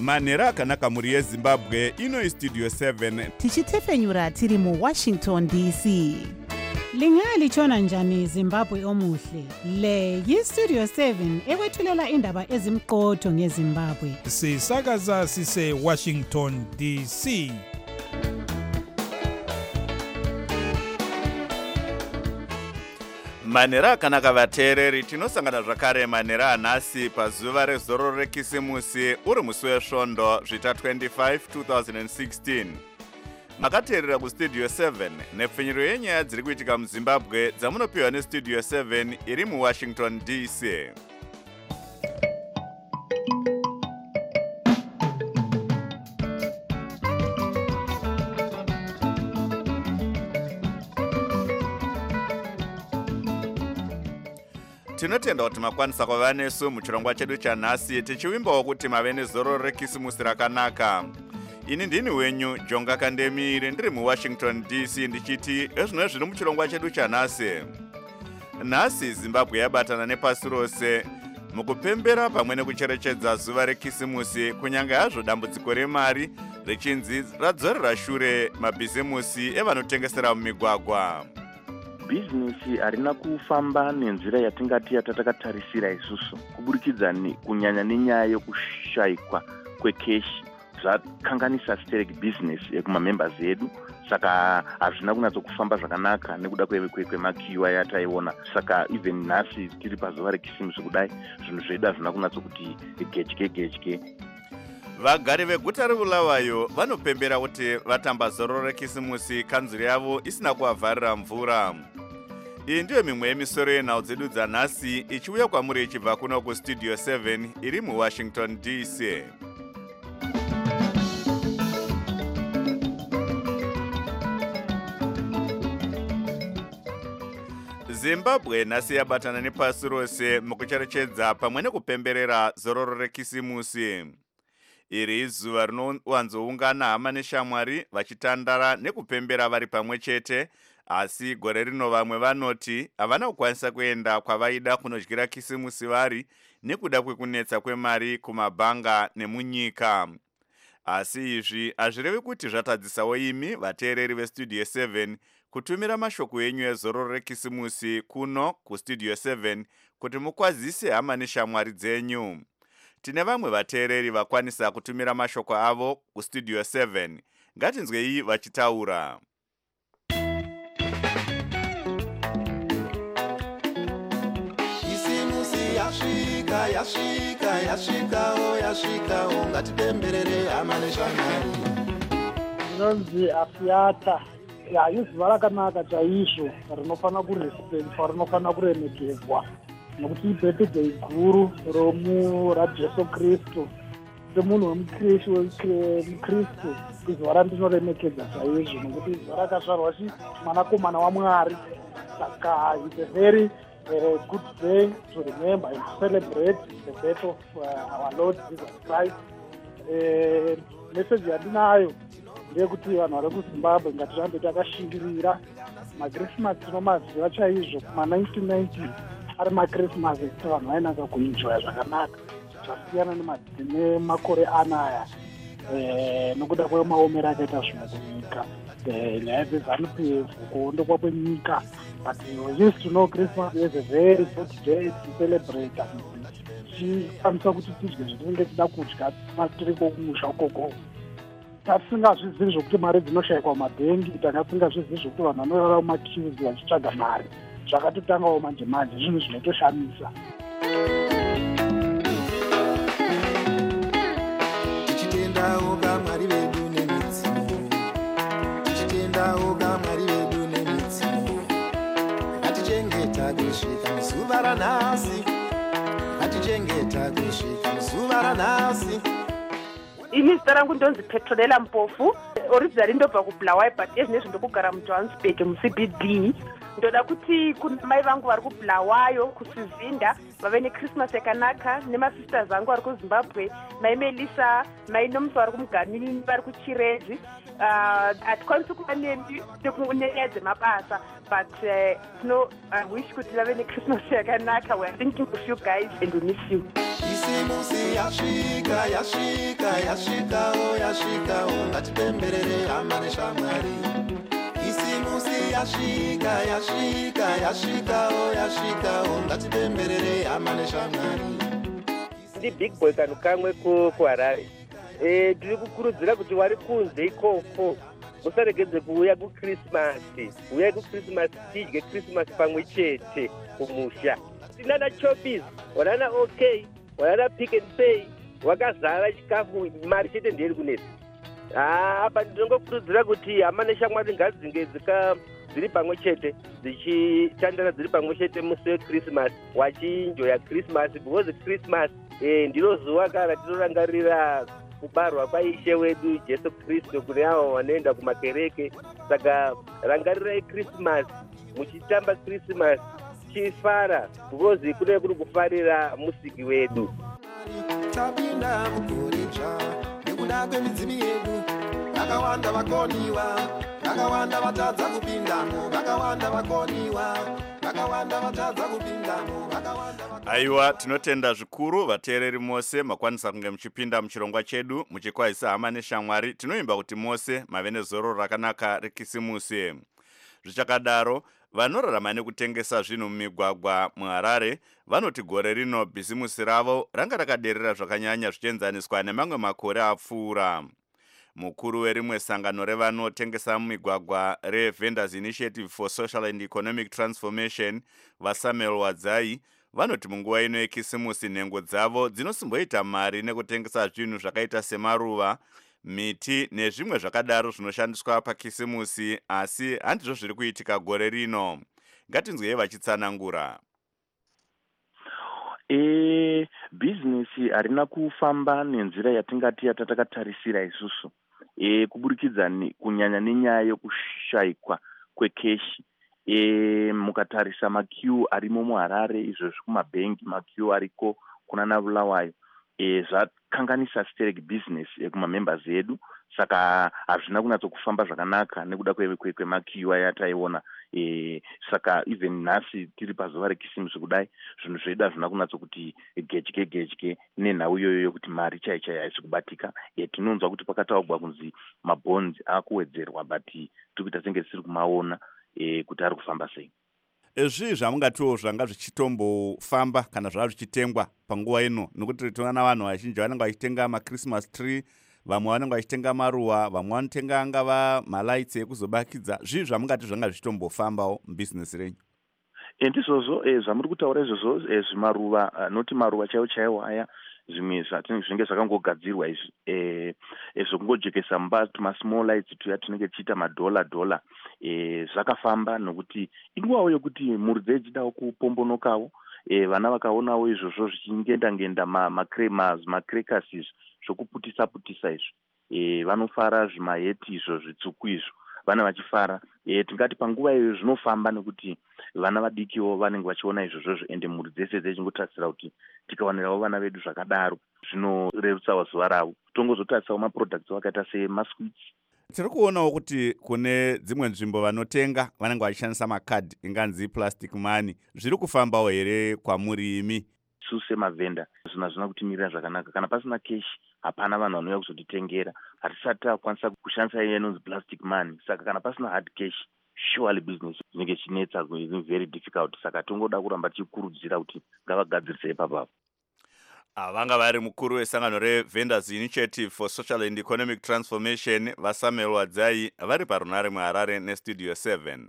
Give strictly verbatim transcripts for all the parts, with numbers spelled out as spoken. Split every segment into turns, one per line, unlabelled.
manhero akanaka mhuri yezimbabwe. Ino istudio seven
tichitefenyura tiri muwashington D C.
Lingalitshona njani Zimbabwe omuhle? Le yistudio seven ekwethulela indaba ezimqotho ngeZimbabwe.
Sisakaza sise Washington D C.
manhero akanaka vateereri, tinosangana zvakare manhero anhasi pazuva rezororo rekisimusi uri musi wesvondo zvita twenty-five twenty sixteen. Makateerera kustudio seven nepfenyuro yenyaya dziri kuitika muZimbabwe dzamunopiwa nestudio seven iri muWashington D C. Tinotenda kuti makwanisa kuva nesu muchirongwa chedu chanhasi, tichivimbawo kuti mave nezororo rekisimusi rakanaka. Ini ndini wenyu Jonga Kandemire, ndiri muWashington D C, ndichiti ezvino zviri muchirongwa chedu chanhasi. Nhasi Zimbabwe yabatana nepasi rose mukupembera pamwe nekucherechedza zuva rekisimusi, kunyange hazvo dambudziko remari richinzi radzorera shure mabhizimusi evanotengesera mumigwagwa.
Bhizinesi harina kufamba nenzira yatingati yatakatarisira isusu, kuburikidza kunyanya nenyaya yokushayikwa kwekeshi zvakanganisa stereki business yekumamembers edu, saka hazvina kunatsokufamba zvakanaka nekuda kwemakiwa yataiona. Saka even nhasi tiri pazuva rekisimusi kudai, zvinhu zvedu hazvina kunatsokuti getye getye.
Vagari veguta reBulawayo vanopembera kuti vatamba zororo rekisimusi kanzuru yavo isina kuvavharira mvura. Iyi ndiyo mimwe yemisoro yenhau dzedu dzanhasi, ichiuya kwamuri ichibva kuno kustudio seven iri muWashington D C. Zimbabwe nhasi yabatana nepasi rose mukucherechedza pamwe nekupemberera zororo rekisimusi. Iri izuva rinowanzoungana hama neshamwari vachitandara nekupembera vari pamwe chete, asi gore rino vamwe vanoti havana kukwanisa kuenda kwavaida kunodyira kisimusi vari nekuda kwekunetsa kwemari kumabhanga nemunyika. Asi izvi hazvirevi kuti zvatadzisawo imi vateereri vestudio seven kutumira mashoko enyu ezororo rekisimusi kuno kustudio seven kuti mukwazise hama neshamwari dzenyu. Tine vamwe vateereri vakwanisa kutumira mashoko avo kustudio seven. Ngatinzwei vachitaura.
Isimusi yasvika yasvika yasvikawo yasvikawo ngatipemberere hama neshamwari.
Rinonzi Afiata izuva rakanaka chaizvo rinofana kurespectwa, rinofana kuremekedzwa nokuti ibhepedho iguru romu raJesu Kristu, semunhu wemukristu. Izuva randinoremekedza chaizvo nokuti izuva rakazvarwa mwanakomana waMwari. Saka it's a very uh, good day to remember and to celebrate the birth of uh, our Lord Jesus Christ. Uh, message yandinayo ndeyekuti vanhu vari kuZimbabwe ngatirambe takashingirira. Makrismas tinomaziva chaizvo kuma nineteen nineties ari makrismas ekuti vanhu vainaka kuenjoya zvakanaka, zvasiyana nemakore anaya nokuda kwemaomero akaita zvimwe kunyika, nyaya dzeZANU-P F, kuondokwa kwenyika. But we used to know Christmas is a very good day to celebrate, tichikwanisa kuti tidye zvatinenge tida kudya tiri kumusha ukoko. Tasingazvizivi zvokuti mari dzinoshayikwa mumabhengi, tanga tisingazvizivi zvokuti vanhu vanorara mumaqueues vachitsvaga mari. Zvakatotangawo manje manje, zvinhu zvinotoshamisa.
Tichitendawo kamwari vedu nemidziyo, tichitendawo kamwari vedu nemidziyo. Ngatichengeta kusvika zuva ranhasi, ngatichengeta kusvika zuva ranhasi.
Ini zita rangu ndonzi Petronella Mpofu, originally ndobva kuBulawayo but ezvinezvi ndokugara muJohannesburg muC B D. Ndoda kuti kuna mai vangu vari kuBulawayo kuSizinda vave neChristmas yakanaka, nemasisters angu vari kuZimbabwe, mai Melissa, mai Nomsa vari kuMuganini, vari kuChirezi. Hatikwanisi kuva nenyaya dzemabasa, but uh, no, I wish kuti vave neChristmas yakanaka. We are thinking of you guys and we miss you.
kisimusi yasvika yasvika yasvikawo yasvikawo ngatipemberere hama neshamwari kisimusi yasvika yasvika yasvikawo yasvikawo ngatipemberere hama neshamwari.
Ndi big boy kanu kamwe kuharare e, tiri kukurudzira kuti wari kunze ikoko musaregedze kuuya kukrismasi uyai kukrismasi tidye krismasi pamwe chete kumusha. Tinana chopis wanana ok wanana pick and pay wakazara chikafu mari chete ndiyeri kunetsa. Apa ndinongokurudzira kuti hama neshamwari ngadzinge dzika dziri pamwe chete dzichitandara dziri pamwe chete musi wekrismas wachinjoya krismas because krismas eh, ndiro zuva kana tinorangarira kubarwa kwaishe wedu Jesu Kristu kune avo vanoenda kumakereke. Saka rangarirai krismas muchitamba krismas chifara because kune kuri kufarira musiki wedu.
Tapinda mukurecha nekuda kwemidzimu yedu vakawanda vakoniwa vakawanda vatadza kupindamo vakawanda vakoniwa vakawanda vatadza kupindamo vakawanda.
Aiwa, tinotenda zvikuru vateereri mose makwanisa kunge muchipinda muchirongwa chedu muchikwazisa hama neshamwari. Tinoimba kuti mose mave nezoro rakanaka rekisimusi. Zvichakadaro vanorarama nekutengesa zvinhu mumigwagwa muHarare vanoti gore rino bhizimusi ravo ranga rakaderera zvakanyanya zvichienzaniswa nemamwe makore apfuura. Mukuru werimwe sangano revanotengesa mumigwagwa reVendors Initiative for Social and Economic Transformation vaSamuel Wadzai vanoti munguva ino yekisimusi nhengo dzavo dzinosimboita mari nekutengesa zvinhu zvakaita semaruva, miti nezvimwe zvakadaro zvinoshandiswa pakisimusi, asi handizvo zviri kuitika gore rino. Ngatinzwei vachitsanangura.
E, bhizinesi harina kufamba nenzira yatingati yatatakatarisa isusu. E, kuburikidza kunyanya nenyaya yokushayikwa kwekeshi. E, mukatarisa makiu arimo muHarare izvo zvikumabhengi makiu ariko kuna Nabulawayo e, zvakanganisa stereki business yekumamembers edu. Saka hazvina kunyatsokufamba zvakanaka nekuda kwemakiu aya taiona. E, saka even nhasi tiri pazuva rekisimusi kudai zvinhu zvedu hazvina kunyatsokuti gedye gedye nenhau iyoyo yokuti mari chai chai haisi kubatika. E, tinonzwa kuti pakataurwa kunzi mabhonzi akuwedzerwa but tiri kuita senge tisiri kumaona e, kuti ari kufamba sei.
Ezvi zvamungatiwo zvanga zvichitombofamba kana zvava zvichitengwa panguva ino, nokuti tinoona vanhu vazhinji vanenge vachitenga machristmas tree, vamwe vanenge vachitenga maruva, vamwe vanotenga angava malights ekuzobakidza. Zvii zvamungati zvanga zvichitombofambawo mubizinesi renyu?
E, ndizvozvo e, zvamuri kutaura izvozvo e, zvimaruva uh, noti maruva chaiwo chaiwo aya zvimwe zvinenge zvakangogadzirwa izvi e, e, zvokungojekesa mumba tumasmall lights tuya tunenge tichiita madhola dhola e, zvakafamba nokuti inguvawo yokuti mhuri dzechidawo kupombonokawo. E, vana vakaonawo izvozvo zvichingenda ngenda macrackers izvi zvokuputisa putisa izvi e, vanofara zvimaheti izvo zvitsvuku izvo vana vachifara. E, tingati panguva iyo zvinofamba nekuti vana vadikiwo vanenge vachiona izvozvo ende mhuri dzese dzechingotarisira kuti tikawanirawo vana vedu zvakadaro zvinorerutsawo zuva ravo. Tongozotarisirawo maproducts vakaita semasweets.
Tiri kuonawo kuti kune dzimwe nzvimbo vanotenga vanenge vachishandisa makadhi inganzi plastic money. Zviri kufambawo here kwamuri imi?
Isu semavhenda zvinhu hazvina kutimirira zvakanaka. Kana pasina keshi hapana vanhu vanouya kuzotitengera. Hatisati takwanisa kushandisa iye inonzi plastic money. Saka kana pasina hard cash surely business zvinenge chinetsa, very difficult. Saka tongoda kuramba tichikurudzira kuti ngavagadzirise ipapo.
Vanga vari mukuru wesangano reVendors Initiative for Social and Economic Transformation vaSamuel Wadzai vari parunare muHarare nestudio seven.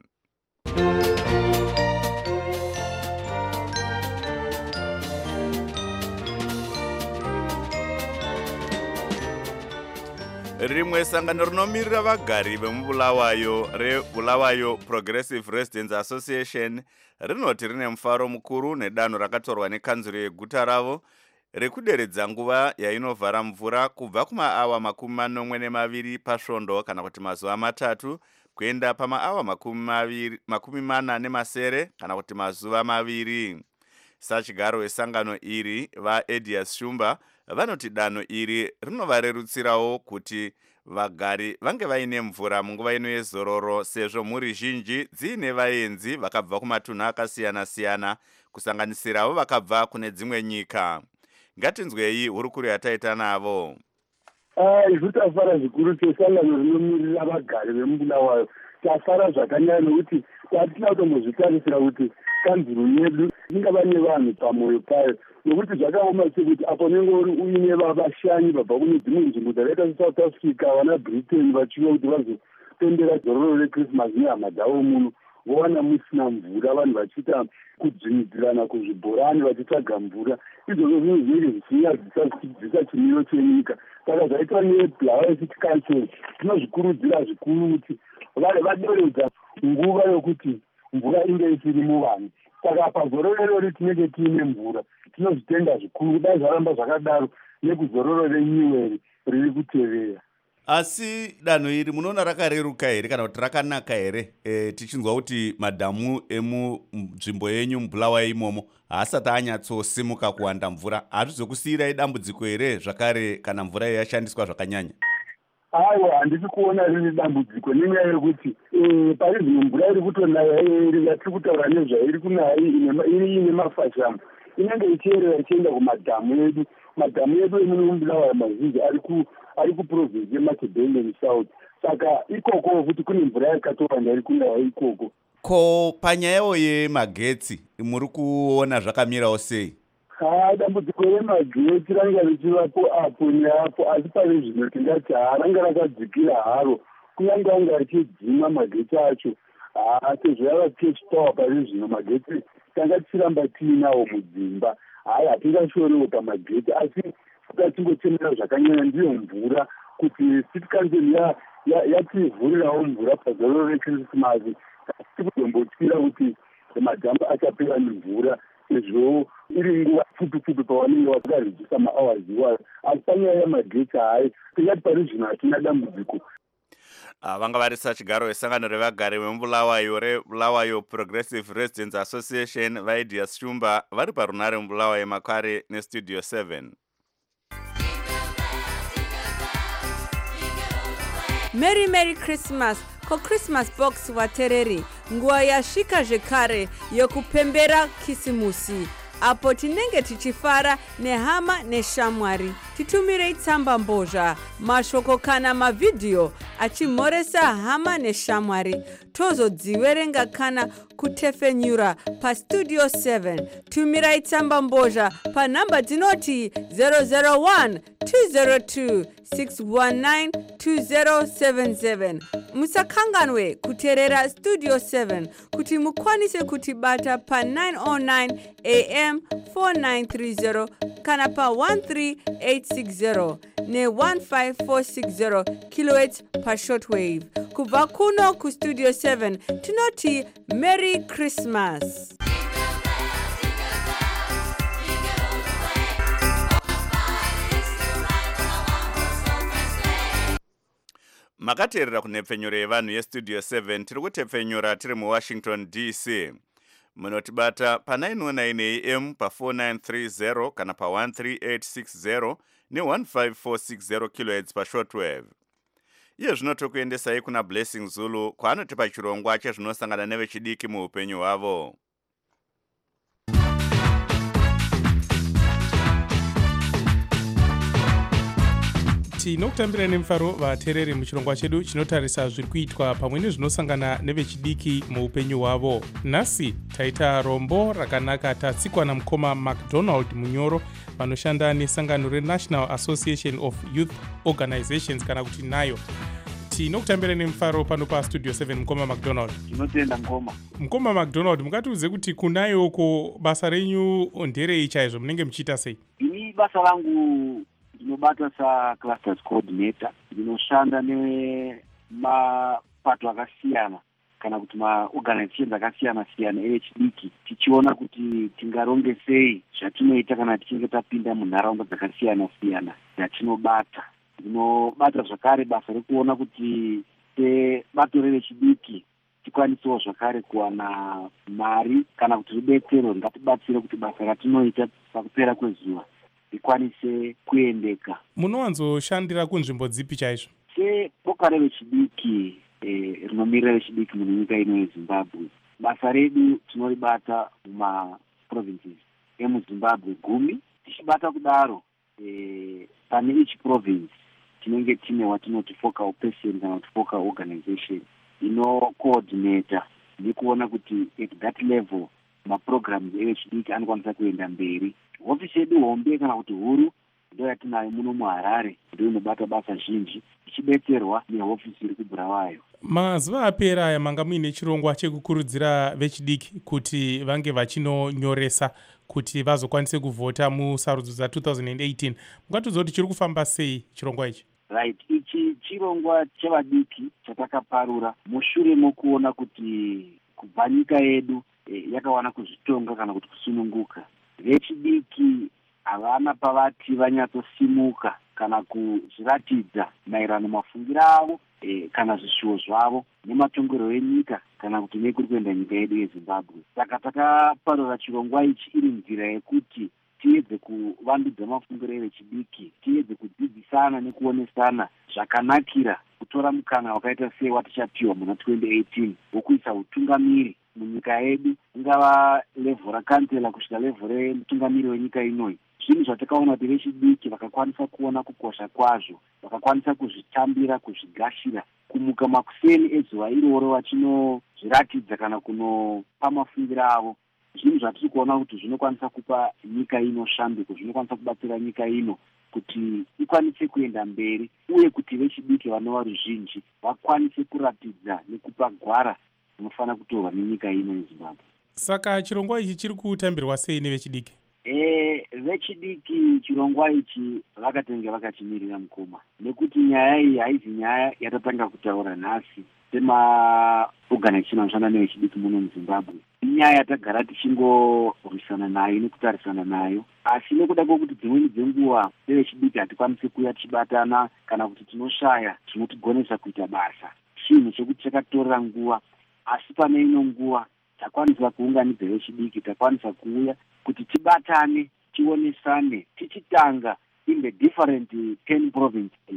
Rimwe sangano rinomirira vagari vemubulawayo reBulawayo Progressive Residents Association rinoti rine mufaro mukuru nedanho rakatorwa nekanzuro yeguta ravo rekuderedza nguva yainovhara mvura kubva kumaawa makumi manomwe nemaviri pasvondo kana kuti mazuva matatu kuenda pamaawa makumi mana nemasere kana kuti mazuva maviri. Sachigaro wesangano iri vaEdias Shumba vanoti danho iri rinovarerutsirawo kuti vagari vange vaine mvura munguva ino yezororo, sezvo mhuri zhinji dziine vaenzi vakabva kumatunhu akasiyana siyana kusanganisirawo vakabva kune dzimwe nyika. ngatinzwei hurukuro yataita navo.
Isu tafara zvikuru sesangano rinomirira vagari vemubulawayo, tafara zvakanyanya nokuti tatina kutombozvitarisira kuti kanzuro yedu ingava nevanhu pamwoyo payo, nokuti zvakaoma sekuti apo nenge uri uine vashanyi vabva kune dzimwe nzvimbo dzakaita seSouth Africa, vana Britain vachiuya kuti vazopembera zororo rekrismasi nehama dzavo muno, vowana musina mvura, vanhu vachiita kudzvinyidzirana kuzvibhorani vachitsvaga mvura. Izvozvo zvinhu zvinenge zvichinyadzisa chimiro chenyika. Saka zvaitwa neBulawayo City Council tinozvikurudzira zvikuru kuti vaderedza nguva yokuti mvura inge isiri muvanhu. Saka pazororo iri tinenge tiine mvura, tinozvitenda zvikuru. Dai zvaramba zvakadaro nekuzororo renyuweri riri kutevera.
Asi danho iri munoona rakareruka here kana kuti rakanaka here? E, tichinzwa kuti madhamu emunzvimbo yenyu muBulawayo imomo haasati anyatsosimuka kuwanda mvura. Hazvizokusiyirai dambudziko here zvakare kana mvura yashandiswa zvakanyanya?
Aiwa, handisi kuona riri dambudziko nenyaya yekuti pari zvino mvura iri kutonaya iri yatiri kutaura nezvairi kunaya iri ine mafashamu inenge ichierera ichienda kumadhamu edu. Madhamu edu emuno muBulawayo mazhinji ari ku ari kuprovinsi yeMatabeleland South. Saka ikoko kuti kune mvura yakatowanda iri kunaya ikoko.
Ko panyayo yemagetsi muri kuona zvakamirawo sei?
Ha, dambudziko remagetsi ranga richivapo apo neapo, asi pari zvino tingati haranga rakadzikira haro, kunyange anga richidzima magetsi acho. Ha, sezvo yava cash power pari zvino magetsi tanga tichiramba tiinawo mudzimba. Hai, hatingashoriwo pamagetsi, asi tingochemera zvakanyanya ndiyo mvura kuti City Council yativhurirawo mvura pazororo rekrisimasi. Tiri kutombotyira kuti madhamu achapera nemvura sezvo iri nguva pfupi pfupi pavanenge vakarejisa mahours iwayo. Asi panyaya yamagetsi hai, tingati pari zvino hatina dambudziko.
Vanga varisa chigaro esangano revagari vemuBulawayo reBulawayo Progressive Residents Association Vaidias Shumba vari parunare muBulawayo Makare neStudio seven.
Merry Merry Christmas ko Christmas box watereri nguva yasvika zvekare yokupembera kisimusi apo tinenge tichifara nehama neshamwari. Titumirei tsamba mbozha, mashoko kana mavidhiyo achimhoresa hama neshamwari. Tozodziverenga kana kutefenyura paStudio seven. Tumirai tsamba mbozha panhamba dzinoti zero zero one two zero two six one nine two zero seven seven. Musakanganwe kuteerera Studio seven kuti mukwanise kutibata pa nine oh nine A M four nine three zero kana pa one three eight six zero ne one five four six zero kilohertz pa shortwave. Kubva kuno ku Studio seven tinoti Merry Christmas.
Makateerera kunhepfenyuro yevanhu yeStudio seven tiri kutepfenyura tiri muWashington D C. Munotibata pa nine oh nine A M pa four nine three zero kana pa one three eight six zero ne one five four six zero kilohertz pa shortwave. Iye zvino tokuendesai kuna Blessing Zulu kwaanotipa chirongwa chezvinosangana nevechidiki muupenyu hwavo.
tinokutambira nemufaro vateereri muchirongwa chedu chinotarisa zviri kuitwa pamwe nezvinosangana nevechidiki muupenyu hwavo. Nhasi taita rombo rakanaka tatsikwa namukoma McDonald Munyoro vanoshanda nesangano reNational Association of Youth Organizations kana kuti nayo. Tinokutambira nemufaro pano paStudio seven mukoma McDonald.
Tinotenda mukoma.
Mukoma McDonald, mungatiudze kuti kunayoko basa renyu nderei chaizvo, munenge muchiita sei?
Ini basa rangu ndinobata sa-clusters coordinator, ndinoshanda nemapato akasiyana kana kuti ma-organizations akasiyana siyana evechidiki, tichiona kuti tingaronge sei zvatinoita kana tichinge tapinda munharaunda dzakasiyana siyana dzatinobata. Ndinobata zvakare basa rekuona kuti sebato revechidiki tikwanisewo zvakare kuwana mari kana kuti rudetsero ngatibatsire kuti basa ratinoita pakupera kwezuva ikwanise kuendeka.
Munowanzoshandira kunzvimbo dzipi chaizvo?
Seboka revechidiki eh, rinomirira vechidiki munyika ino yeZimbabwe, basa redu tinoribata mumaprovinces emuZimbabwe gumi, tichibata kudaro e, pane each province tinenge tine watinoti focal person kana kuti focal organization inocoordinata nekuona kuti at that level maprograms evechidiki anokwanisa kuenda mberi. Hofisi yedu hombe kana kuti huru ndo yatinayo muno muHarare, ndo inobata basa zhinji ichibetserwa nehofisi iri kuBulawayo.
Mazuva apera aya manga muine chirongwa chekukurudzira vechidiki kuti vange vachinonyoresa kuti vazokwanise kuvhota musarudzo dza two thousand eighteen. Mungatiudza kuti chiri kufamba sei chirongwa ichi?
Right, ichi chirongwa chevadiki chatakaparura mushure mokuona kuti kubva nyika yedu e, yakawana kuzvitonga kana kuti kusununguka. Vechidiki havana pavati vanyatsosimuka kana kuzviratidza maererano mafungiro avo e, kana zvishuwo zvavo nematongero enyika kana kuti nekuri kuenda nyika yedu yeZimbabwe. Saka takaparura chirongwa ichi iri nzira yekuti tiedze kuvandudza mafungiro evechidiki, tiedze kudzidzisana nekuonesana zvakanakira kutora mukana wakaita sei watichapiwa muna twenty eighteen wokuisa utungamiri munyika yedu, ingava level rakansela kusvika level remutungamiri wenyika inoi. Zvinhu zvatakaona kuti vechidiki vakakwanisa kuona kukosha kwazvo, vakakwanisa kuzvitambira, kuzvigashira, kumuka makuseni ezuva iroro vachinozviratidza kana kunopa mafungiro avo. Zvinhu zvatiri kuona kuti zvinokwanisa kupa nyika ino shambiko, zvinokwanisa kubatsira nyika ino kuti ikwanise kuenda mberi, uye kuti vechidiki vanova ruzhinji vakwanise kuratidza nekupa gwara rinofana kutorwa nenyika ino yeZimbabwe.
Saka chirongwa ichi chiri kutambirwa sei nevechidiki?
E, vechidiki chirongwa ichi vakatenge vakachimirira mukoma, nekuti nyaya iyi haizi nyaya yatatanga kutaura nhasi semaorganization anoshanda nevechidiki muno muZimbabwe. Inyaya yatagara tichingorwisana nayo nekutarisana nayo, asi nekuda kwokuti dzimweni dzenguva nevechidiki hatikwanisi kuya tichibatana kana kuti tinoshaya zvinotigonesa kuita basa, chinhu chekuti chakatorera nguva, asi pane ino nguva takwanisa kuunganidza vechidiki, takwanisa kuuya kuti tibatane, tionesane, tichitanga in the different ten provinces,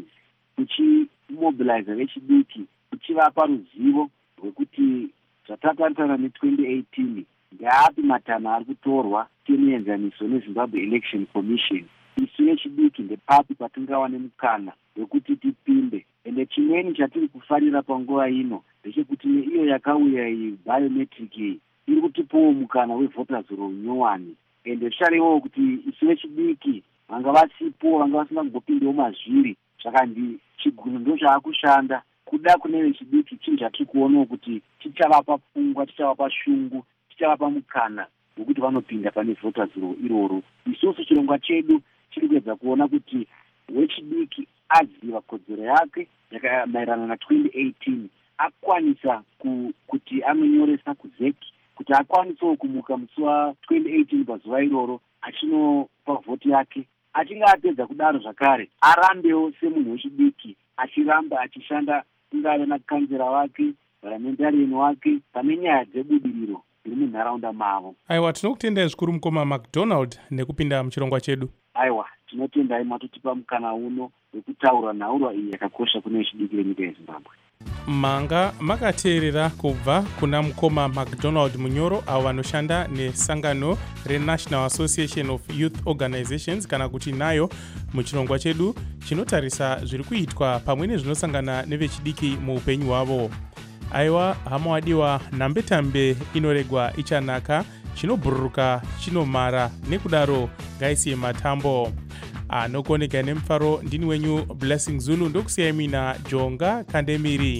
tichimobilize vechidiki, tichivapa ruzivo rwekuti zvatatarisana ne-twenty eighteen ndeapi matanho ari kutorwa tienoenzaniso neZimbabwe Election Commission. Isu vechidiki ndepapi patingawane mukana wekuti tipinde. Ende chimweni chatiri kufarira panguva ino ndechekuti neiyo yakauya iyi biometric iyi iri kutipowo mukana wevoters roll nyowani. Ende zvicharevo kuti isu vechidiki vanga vasipo, vanga vasingangopindiwo mazviri. Zvakandi chigunu ndo zvaakushanda kuda kune vechidiki, chinhu chatiri kuonawo kuti chichavapa pfungwa, chichavapa shungu, chichavapa mukana wekuti vanopinda pane voters roll iroro. Isusu chirongwa chedu chiri kuedza kuona kuti wechidiki aziva kodzero yake maererano na twenty eighteen, akwanisa ku, kuti anonyoresa kuzeki, kuti akwanisawo kumuka musi wa twenty eighteen pazuva iroro achinopa vhoti yake. Achinge apedza kudaro zvakare arambewo semunhu wechidiki, achiramba achishanda ingave nakanzera wake, paramentareni wake, pane nyaya dzebudiriro dziri munharaunda mavo.
Aiwa, tinokutendai zvikuru mukoma McDonald nekupinda muchirongwa chedu.
Aiwa, tinotendai matotipa mukana uno wekutaura nhaurwa iyi yakakosha kune vechidiki venyika yeZimbabwe.
Manga makateerera kubva kuna mukoma McDonald Munyoro, avo vanoshanda nesangano reNational Association of Youth Organizations kana kuti nayo muchirongwa chedu chinotarisa zviri kuitwa pamwe nezvinosangana nevechidiki muupenyu hwavo. Aiwa, hama wadiwa, nambe-tambe inoregwa ichanaka, chinobhururuka chinomara, nekudaro ngaisiye matambo. Anokoneka nemufaro, ndini wenyu Blessing Zulu, ndokusiyai mina Jonga Kandemiri.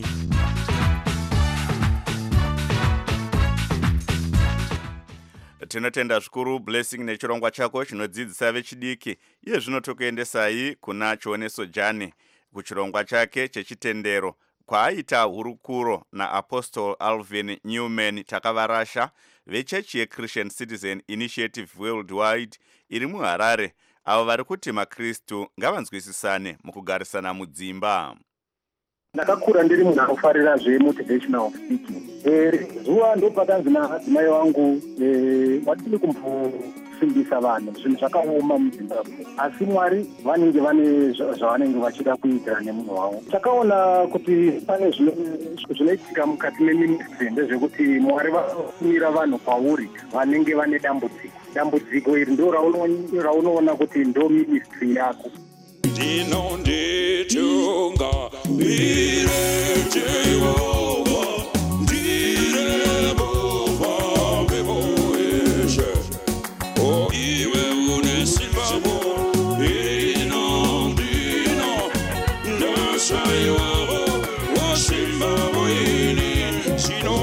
Tinotenda zvikuru Blessing nechirongwa chako chinodzidzisa vechidiki. Iye zvinotokuendesai kuna Chioneso Jani kuchirongwa chake chechitendero kwaaita hurukuro naApostle Alvin Newman Takavarasha vechechi yeChristian Citizen Initiative Worldwide iri muHarare, avo vari kuti maKristu ngavanzwisisane mukugarisana mudzimba.
Ndakakura ndiri munhu anofarira zvemotivational speaking. Eh, zuva ndo pakanzi namadzimai vangu watiri kumbosimbisa vanhu zvinhu zvakaoma muZimbabwe, asi Mwari vanenge vane zvavanenge vachida kuita nemunhu wavo. Takaona kuti pane zvinoitika mukati meministry ndezvekuti Mwari vanomira vanhu pauri vanenge vane dambudziko. dambudziko iri ndo raunoona kuti ndo ministry yako.
Ndinonditunga ire Jehova ndire bova beboeshe o iwe unesimamo ino ndino ndasaiwa wasimamo ini sino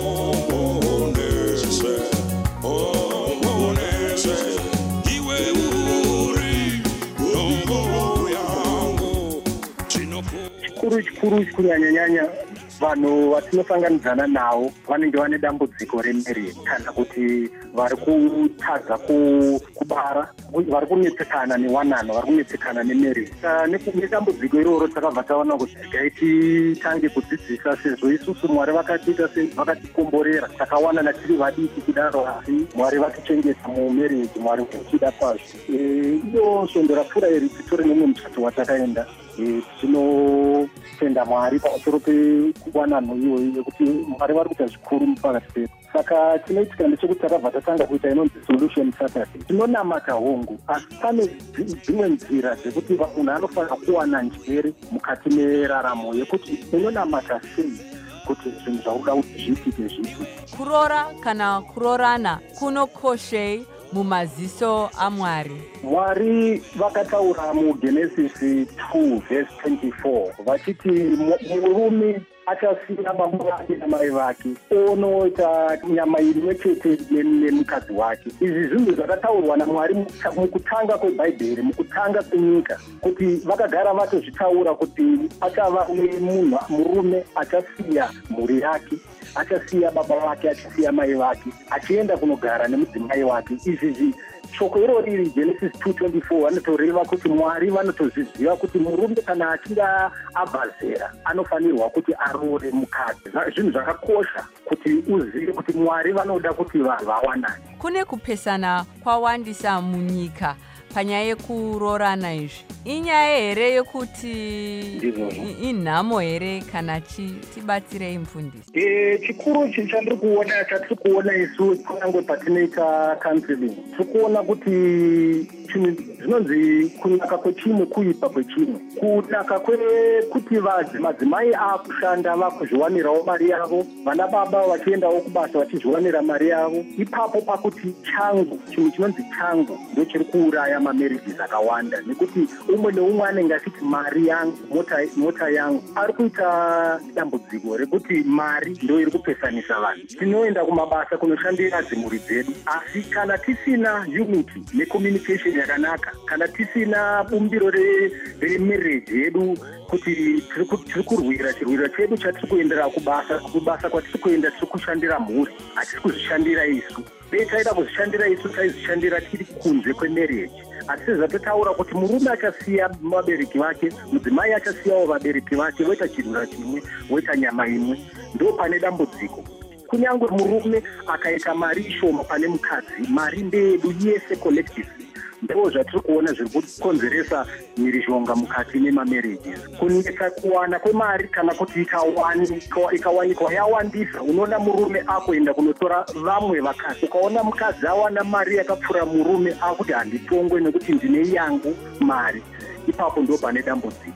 onese onese iwe uri nombo
chikuru chikuru kunyanyanyanya vanhu vatinosanganidzana navo vanenge vane dambudziko remarriage kana kuti vari kutadza kubara, vari kunetsekana newanano, vari kunetsekana nemarriage. Nedambudziko iroro takabva taona kuti gaititange kudzidzisa sezvo isusu Mwari vakatiita vakatikomborera takawanana tiri vadiki kudaro, asi Mwari vatichengeta mumarriage, Mwari vachida kwazvo. Iyo svondo rapfuura iri titori nemwe muchato watakaenda tinotenda Mwari pamusoro pekuwanano iyoyi yekuti Mwari vari kuita zvikuru mupakati pedu. Saka chinoitika ndechekuti takabva tatanga kuita inonzi solution Saturday. Tinonamata hongu, asi pane dzimwe nzira dzekuti munhu anofanira kuwana njere mukati meraramo yekuti unonamata sei kuti zvinhu zvauda kuti zviitike zvipi.
Kurora kana kurorana kunokoshei mumaziso aMwari?
Mwari vakataura muGenesis two verse twenty-four vachiti murume achasiya baba vake namai vake onoita nyama imwe chete nemukadzi wake. Izvi zvinhu zvakataurwa naMwari mukutanga kwebhaibheri, mukutanga kwenyika, kuti vakagara vatozvitaura kuti achava nemunhu murume achasiya mhuri yake, achasiya baba vake, achasiya mai vake, achienda kunogara nemudzimai wake. Izvi shoko iro riri Genesis two twenty-four vanotoreva kuti Mwari vanotozviziva kuti murume kana achinga abva zera anofanirwa kuti arore mukadzi. Zvinhu zvakakosha kuti uzive kuti Mwari vanoda kuti vanhu vawanane.
Kune kupesana kwawandisa munyika panyaya yekurorana izvi. Inyaya here yekuti inhamo here kana chi? Tibatsirei mufundisi.
Eh, chikuru chandiri kuona chatiri kuona isu kunyange patinoita counseling, tiri kuona kuti zvinonzi kunaka kwechimwe kuipa kwechimwe. Kunaka kwekuti madzimai akushanda vakuzviwanirawo mari yavo, vana baba vachiendawo kubasa vachizviwanira mari yavo. Ipapo pakuti changu, chinhu chinonzi changu ndio chiri kuuraya mamarriages akawanda, nekuti umwe neumwe anenge achiti mari yangu, mota, mota yangu. Ari kuita dambudziko rekuti mari ndio iri kupesanisa vanhu. Tinoenda kumabasa kunoshandira dzimhuri dzedu, asi kana tisina unity necommunication yakanaka, kana tisina bumbiro remarriage yedu kuti tiri kurwira chirwira chedu chatiri kuendera kubasa, kubasa kwatiri kuenda tiri kushandira mhuri, hatiri kuzvishandira isu. Taida kuzvishandira isu taizvishandira tiri kunze kwemarriage. Asi sezvatotaura kuti murume achasiya vabereki vake, mudzimai achasiyawo vabereki vake, voita chirwira chimwe, voita nyama imwe, ndo pane dambudziko. Kunyange murume akaita mari shoma pane mukadzi, mari ndeyedu yese collectively. Ndo zvatiri kuona zviri kukonzeresa mhirizhonga mukati memamarriages. Kunetsa kuwana kwemari kana kuti ikawanikwa yawandisa, unoona murume akuenda kunotora vamwe vakadzi. Ukaona mukadzi awana mari yakapfuura murume akuti handitongwe nekuti ndine yangu mari, ipapo ndo pane dambudziko.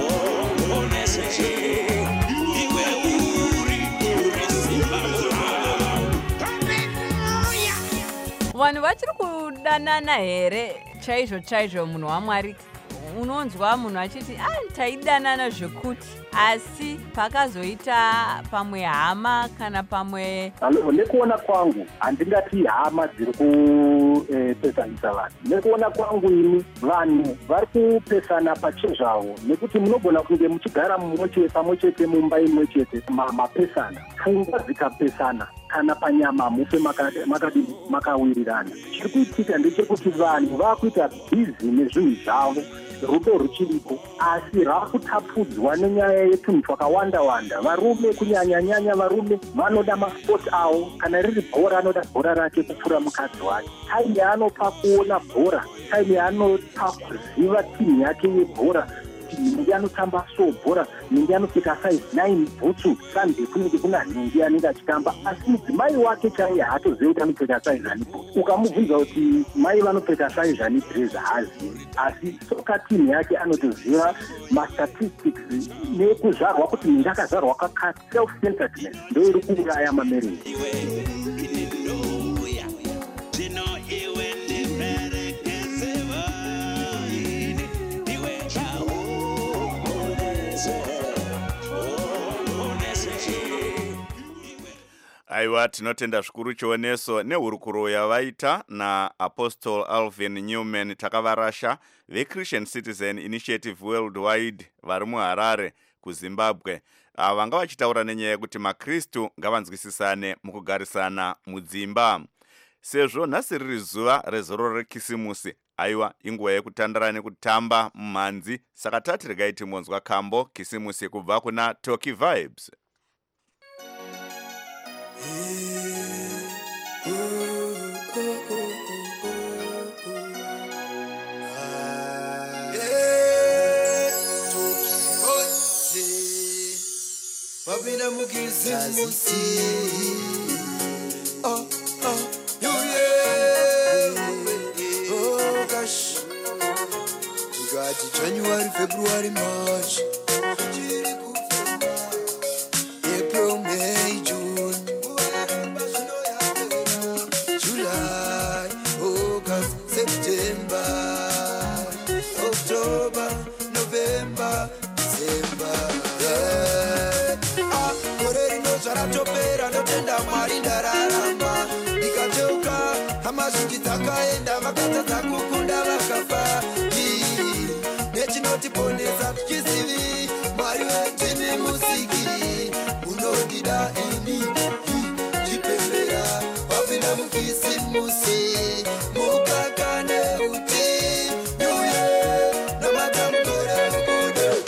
Vanhu vachiri kudanana here chaizvo chaizvo? Munhu waMwari unonzwa munhu achiti ah, taidanana zvekuti, asi pakazoita pamwe hama kana pamwe.
Halo, nekuona kwangu handingati hama dziri kupesanisa vanhu. Nekuona kwangu ini vanhu vari kupesana pachezvavo, nekuti munogona kunge muchigara pamwe chete mumba imwe chete, mapesana pfungwa dzikapesana kana panyama mufe makawirirana. Chiri kuitika ndechekuti vanhu vakuita bhizi nezvinhu zvavo, rudo ruchiripo, asi rakutapudzwa nenyaya yetunhu twakawanda wanda. Varume kunyanya-nyanya varume vanoda maspoti avo, kana riri bhora anoda bhora rake kupfuura mukadzi wake. Taimi yaanopa kuona bhora, taimi yaanopa kuziva timu yake yebhora
kuti nenge anotamba so bhora nenge anopfeka size nine bhutsu sunday kunenge kuna nhengi anenge achitamba asi mudzimai wake chaiye haatozivi kuti anopfeka size ani bhutsu ukamubvunza kuti mai vanopfeka size ani dress haazivi asi soka team yake anotoziva mastatistics nekuzvarwa kuti nenge akazvarwa kakati self centeredness ndo iri kuuraya mamarriage.
Aiwa, tinotenda zvikuru chioneso nehurukuro yavaita naApostle Alvin Newman Takavarasha veChristian Citizen Initiative Worldwide vari muHarare kuZimbabwe. Vanga vachitaura nenyaya yekuti maKristu ngavanzwisisane mukugarisana mudzimba. Sezvo nhasi riri zuva rezororo rekisimusi, aiwa inguva yekutandara nekutamba mumhanzi, saka tati regai timonzwa kambo kisimusi kubva kuna Toki Vibes.
Babina mukisimusi, oh oh, you yeah, oh gosh. You got January, February, March, April, May, June, July, August, September, October, November, December. Zvaratopera ndotenda Mwari ndararama ndikateuka hama zhinji dzakaenda vakatadza kukunda vakafa nechinotiponesa tichizivi Mwari wetini musiki unodida ini chipembera wapinda mukisimusi mukakane uti nyuye namatamukore mubudo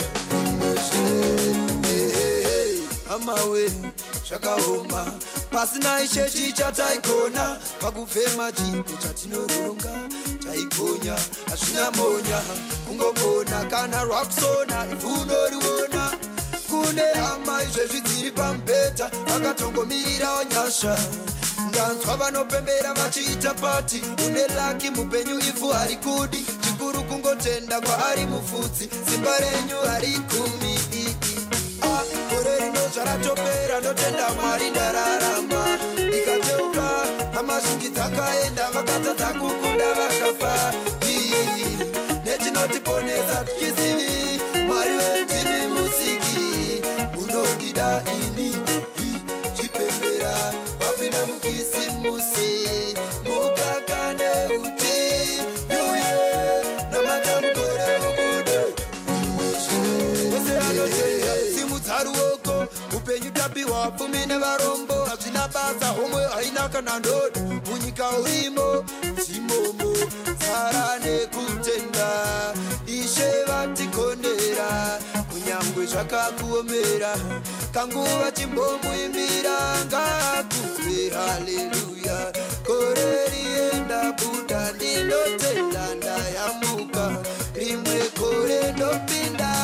amawe zvakaoma pasina ishechi chataikona pakufema chipo chatinoronga taikonya hazvina monya kungogona kana rwakusona ivunoriona kune hama izvezvi dziri pamubhedha vakatongomirirawo nyasha ndanzwa vanopembera vachiita pati une laki mupenyu ivhu hari kudi chikuru kungotenda kwaari mufudzi simba renyu hari kumi gore rino zvaratopera ndotenda Mwari ndararama ndikateuka hama zhinji dzakaenda vakatadza kukunda vakafa nechinotiponesa tichizivi Mwari wetini musiki unodida ini chipembera wapinda mukisimusi mukakane uti nyuye namatamukore mubudo ose anoteya simudza ruoko upenyu tapiwa pfumi nevarombo hazvina basa homwe haina kana ndodo munyika urimo dzimomo tsara nekutenda ishe vatikondera kunyangwe zvakakuomera kanguva chimbomuimbira ngakuve haleluya gore rienda buda ndinotenda ndayamuka rimwe gore ndopinda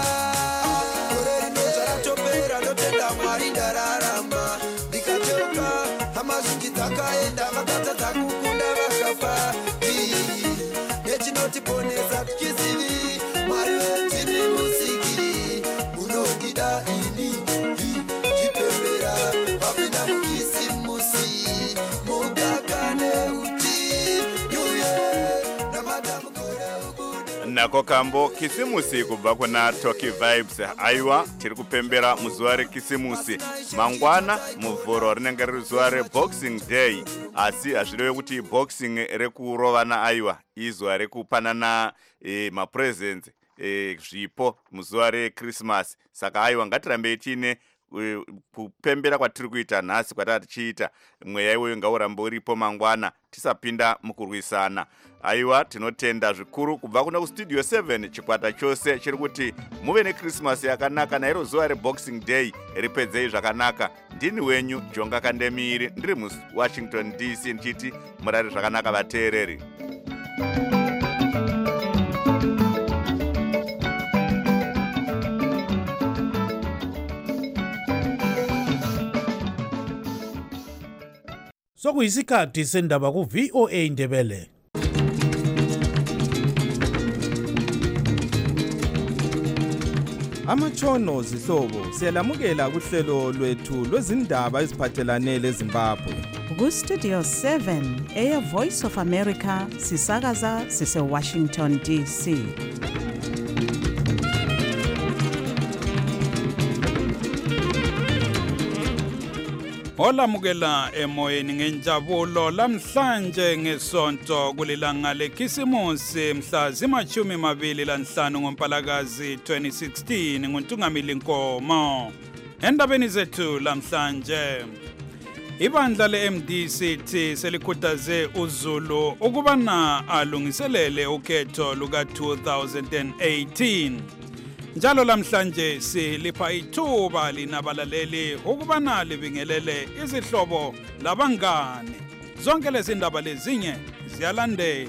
Mwari ndararama ndikateuka hama zhinji dzakaenda vakatadza kukunda vakafa nechinotiponesa tichizivi Mwari wetini musiki unodida ini chipembera wapinda mukisimusi mukakane uti nyuye namadamukore ubudo.
Nako kambo kisimusi kubva kuna Toki Vibes. Aiwa tiri kupembera muzuva rekisimusi mangwana muvhuro rinenge riri zuva reBoxing Day, asi hazvirevi kuti boxing rekurovana. Aiwa izuva rekupanana e, mapresents e, zvipo muzuva reChristmas. Saka aiwa ngatirambei tiine kupembera kwatiri kuita nhasi kwatari tichiita mweya iwoyo ngaurambe uripo mangwana tisapinda mukurwisana. Aiwa tinotenda zvikuru kubva kuna kustudio seven chikwata chose chiri kuti muve neChristmas yakanaka nairo zuva reBoxing Day ripedzei zvakanaka. Ndini wenyu Jonga Kandemiri ndiri muWashington D C ndichiti murari zvakanaka vateereri.
Sokuyisikhathi sendaba ku V O A Ndebele.
Amatshono zihlobo siyalamukela kuhlelo lwethu lwezindaba eziphathelane leZimbabwe.
Ku Studio seven eya Voice of America sisakaza sise Washington D C.
Olamukela emoyeni ngenjabulo lamhlanje ngesonto kulilanga lekhisimusi mhla zimashumi mabili lanhlanu ngoMpalakazi twenty sixteen nguNtungamili Nkomo. Endabeni zethu lamhlanje ibandla le-M D C T selikhuthaze uZulu ukubana alungiselele ukhetho luka two thousand eighteen. Njalo lamhlanje silipha ithuba linabalaleli ukubana libingelele izihlobo labangane. Zonke lezi ndaba lezinye ziyalandela.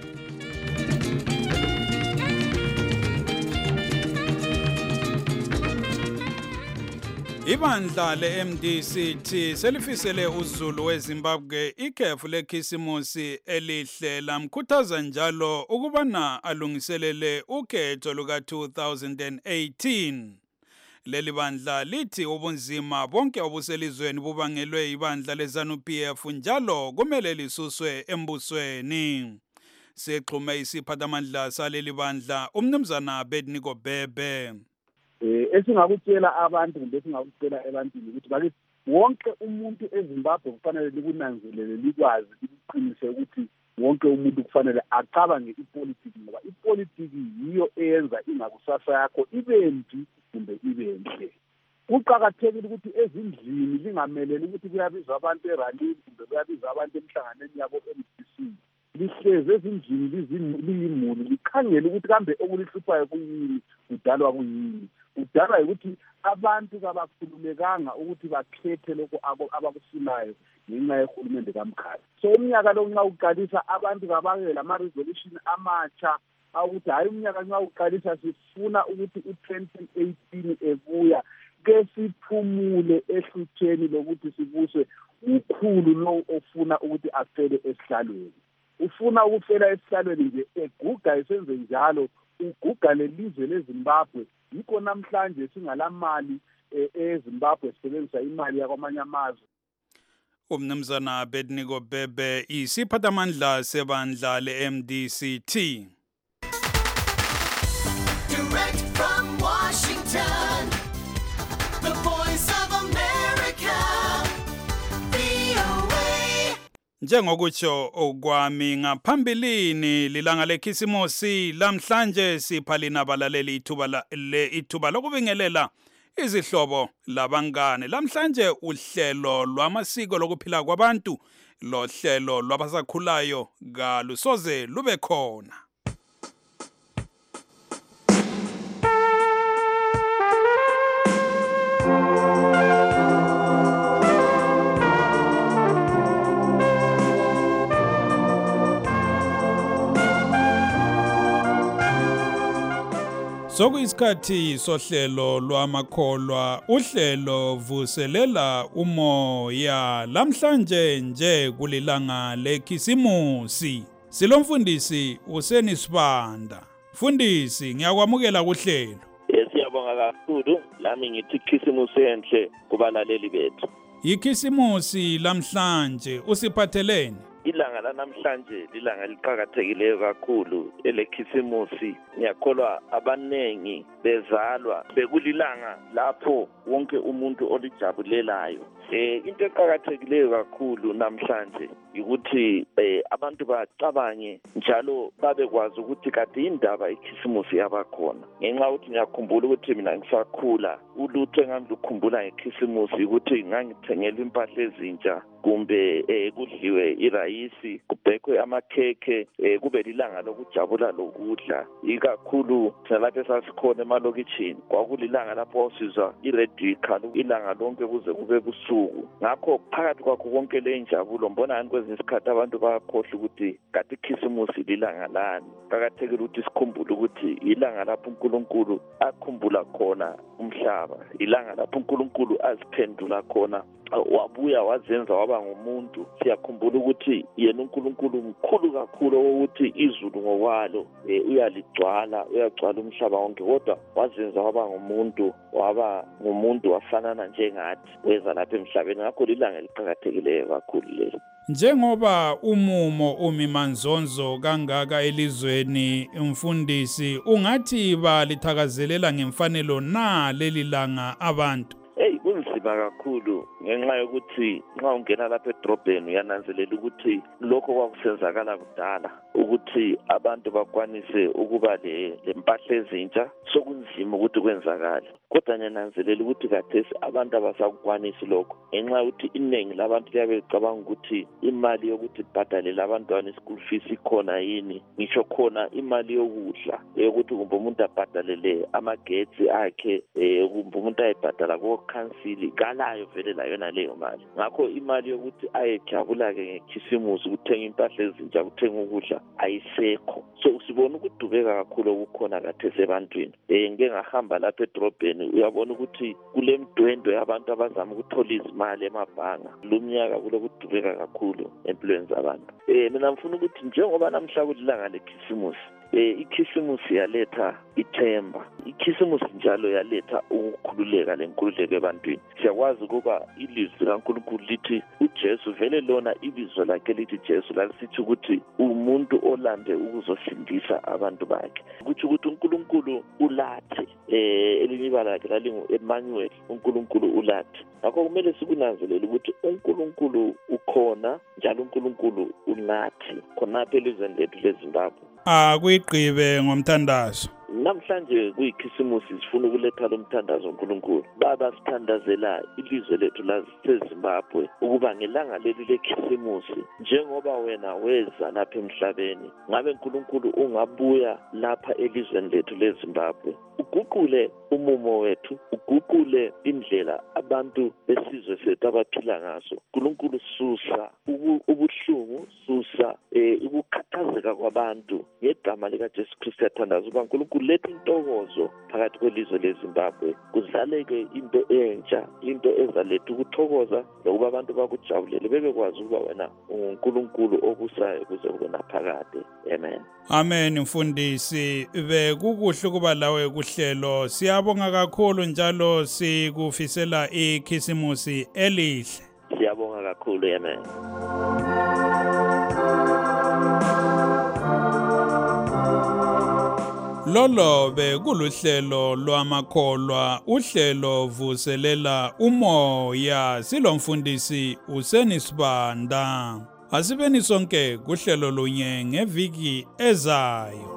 Ibandla le-M D C T selifisele uZulu weZimbabwe ikhefu lekhisimusi elihle lamkhuthaza njalo ukubana alungiselele ukhetho luka two thousand eighteen. Leli bandla lithi ubunzima bonke obuselizweni bubangelwe ibandla leZANU P F njalo kumele lisuswe embusweni. Sexhume isiphathamandla saleli bandla uMnumzana Abednego Bhebe.
Eh esingakutshela abantu kumbe esingakutshela ebantwini ukuthi bakithi wonke umuntu eZimbabwe kufanele likunanzelele likwazi liqinise ukuthi wonke umuntu kufanele acabange ipolitiki ngoba ipolitiki yiyo eyenza ingakusasa yakho ibe mbi kumbe ibe nhle. Kuqakathekile ukuthi ezindlini lingameleli ukuthi kuyabizwa abantu eralini kumbe kuyabizwa abantu emhlanganweni yabo M D C. Lihleze ezindlini liyimuli likhangele ukuthi kambe okulihluphayo kuyini kudalwa kuyini. Udala ukuthi abantu kabakhululekanga ukuthi bakhethe lokho abakufunayo ngenxa yehulumende kaMkhaya. So umnyaka lo nxa uqalisa abantu kabake lama resolution amatsha ukuthi hayi umnyaka nxa uqalisa sifuna ukuthi u twenty eighteen ebuya ke siphumule ehlutheni lokuthi sibuse ukhulu lo ofuna ukuthi afele esihlalweni. Ufuna ukufela esihlalweni nje eguga esenze njalo uguga lelizwe leZimbabwe. Yikho namhlanje singalamali eZimbabwe sisebenzisa imali yakwamanye amazwe.
Umnumzana Abednego Bhebe isiphathamandla sebandla le-M D C T.
Direct from Washington, the Voice of America, V O A.
Njengokutsho okwami ngaphambilini lilanga lekhisimusi lamhlanje sipha linabalaleli ithuba le ithuba lokubingelela izihlobo labangane. Lamhlanje uhlelo lwamasiko lokuphila kwabantu lo hlelo lwabasakhulayo kalusoze lube khona. Sokuyisikhathi sohlelo lwamakholwa uhlelo vuselela umoya lamhlanje nje kulilanga lekhisimusi silomfundisi useni Sibanda. Mfundisi ngiyakwamukela kuhlelo.
Siyabonga kakhulu lami ngithi ikhisimusi enhle kubalaleli bethu.
Ikhisimusi lamhlanje usiphatheleni?
Ilanga lanamhlanje lilanga liqhakathekileyo kakhulu elekhisimusi. Ngiyakholwa abanengi bezalwa bekulilanga lapho wonke umuntu olijabulelayo. Eh into eqhakathekileyo kakhulu namhlanje ukuthi eh abantu bacabange njalo babekwazi ukuthi kade indaba ikhisimusi yabakhona. Ngenxa ukuthi ngiyakhumbula ukuthi mina ngisakhula ulutho engangikhumbula ngekhisimusi ukuthi ngangithengela impahla ezintsha kumbe eh kudliwe irayisi kubhekwe amakhekhe eh kube lilanga lokujabula lokudla ikakhulu salapho sasikhona emalokitshini kwakulilanga lapho sizwa iradio ikhala ilanga lonke kuze kube busuku. Ngakho phakathi kwakho konke le injabulo mbona ani kwezinye isikhathi abantu bayakhohlwa ukuthi kade ikhisimusi lilanga lani. Qhakathekile ukuthi sikhumbule ukuthi ilanga lapho uNkulunkulu akhumbula khona umhlaba, ilanga lapho uNkulunkulu aziphendula khona wabuya wazenza waba ngumuntu. Siyakhumbula ukuthi yena uNkulunkulu mkhulu kakhulu ukuthi izulu ngokwalo eh, uyaligcwala uyagcwala umhlaba wonke, kodwa wazenza waba ngumuntu, waba ngumuntu wafanana njengathi weza lapha emhlabeni. Ngakho lilanga eliqhakathekileyo kakhulu leli.
Njengoba umumo umimanzonzo kangaka elizweni, umfundisi ungathi balithakazelela ngemfanelo na leli langa abantu?
Hey, kunzima kakhulu ngenxa yokuthi nxa ungena lapha edrobheni uyananzelela ukuthi lokho kwakusenzakala kudala, ukuthi abantu bakwanise ukuba le lempahla ezintsha, sokunzima ukuthi kwenzakale. Kodwa ngiyananzelela ukuthi kathesi abantu abasakwanisi lokho ngenxa yokuthi iningi labantu liyabe licabanga ukuthi imali yokuthi ibhadalele abantwana ischool fees ikhona yini, ngisho khona imali yokudla yokuthi kumbe umuntu abhadalele amagetsi akhe, eh kumbe umuntu ayibhadala kokhansili kalayo vele la yona leyo mali. Ngakho imali yokuthi ayejabula-ke ngekhisimusi ukuthenga impahla ezintsha, ukuthenga ukudla ayisekho. So sibona ukudubeka kakhulu okukhona kathesi ebantwini. Eh ngeke ngahamba lapha edrobheni uyabona ukuthi kule mdwendwe abantu abazama ukuthola izimali emabhanga. Lumnyaka kulokudubeka kakhulu empilweni zabantu. Eh mina ngifuna ukuthi njengoba namhla kulilanga lekhisimusi, eh ikhisimusi yaletha ithemba, ikhisimusi njalo yaletha ukukhululeka lenkululeko ebantwini. Siyakwazi ukuba ilizwi kaNkulunkulu lithi uJesu vele lona ibizo lakhe lithi Jesu lasithi ukuthi umuntu olande ukuzosindisa abantu bakhe, ukuthi ukuthi uNkulunkulu ulathe, eh elinye ibala lakhe lalingu Emmanuel, uNkulunkulu ulathe. Ngakho kumele sikunanzelele ukuthi uNkulunkulu ukhona njalo uNkulunkulu unathi khonapha elizweni lethu leZimbabwe.
Akuyigqibe ngomthandazo.
Namhlanje kuyikhisimusi sifuna ukuletha lo mthandazo uNkulunkulu. Baba sithandazela ilizwe lethu laseZimbabwe ukuba ngelanga leli lekhisimusi, njengoba wena weza lapha emhlabeni, ngabe uNkulunkulu ungabuya lapha elizweni lethu leZimbabwe, uguqule umumo wethu, uguqule indlela abantu besizwe sethu abaphila ngaso. uNkulunkulu susa ubuhlungu, susa eh ukukhathazeka kwabantu ngegama lika Jesu Kristu. Yathandaza uba uNkulunkulu letha intokozo phakathi kwelizwe leZimbabwe, kuzaleke into entsha, into ezaletha ukuthokoza nokuba abantu bakujabulele bebekwazi ukuba wena uNkulunkulu obusayo kuze kube naphakade. Amen.
Amen. Mfundisi, bekukuhle kuba lawe kuhlelo. Siyabonga kakhulu njalo sikufisela ikhisimusi elihle.
Siyabonga kakhulu. Amen.
Lolo bekuluhlelo lwamakholwa, uhlelo vuselela umoya. Silomfundisi uSenisibanda. Asibeni sonke kuhlelo lunye ngeviki ezayo.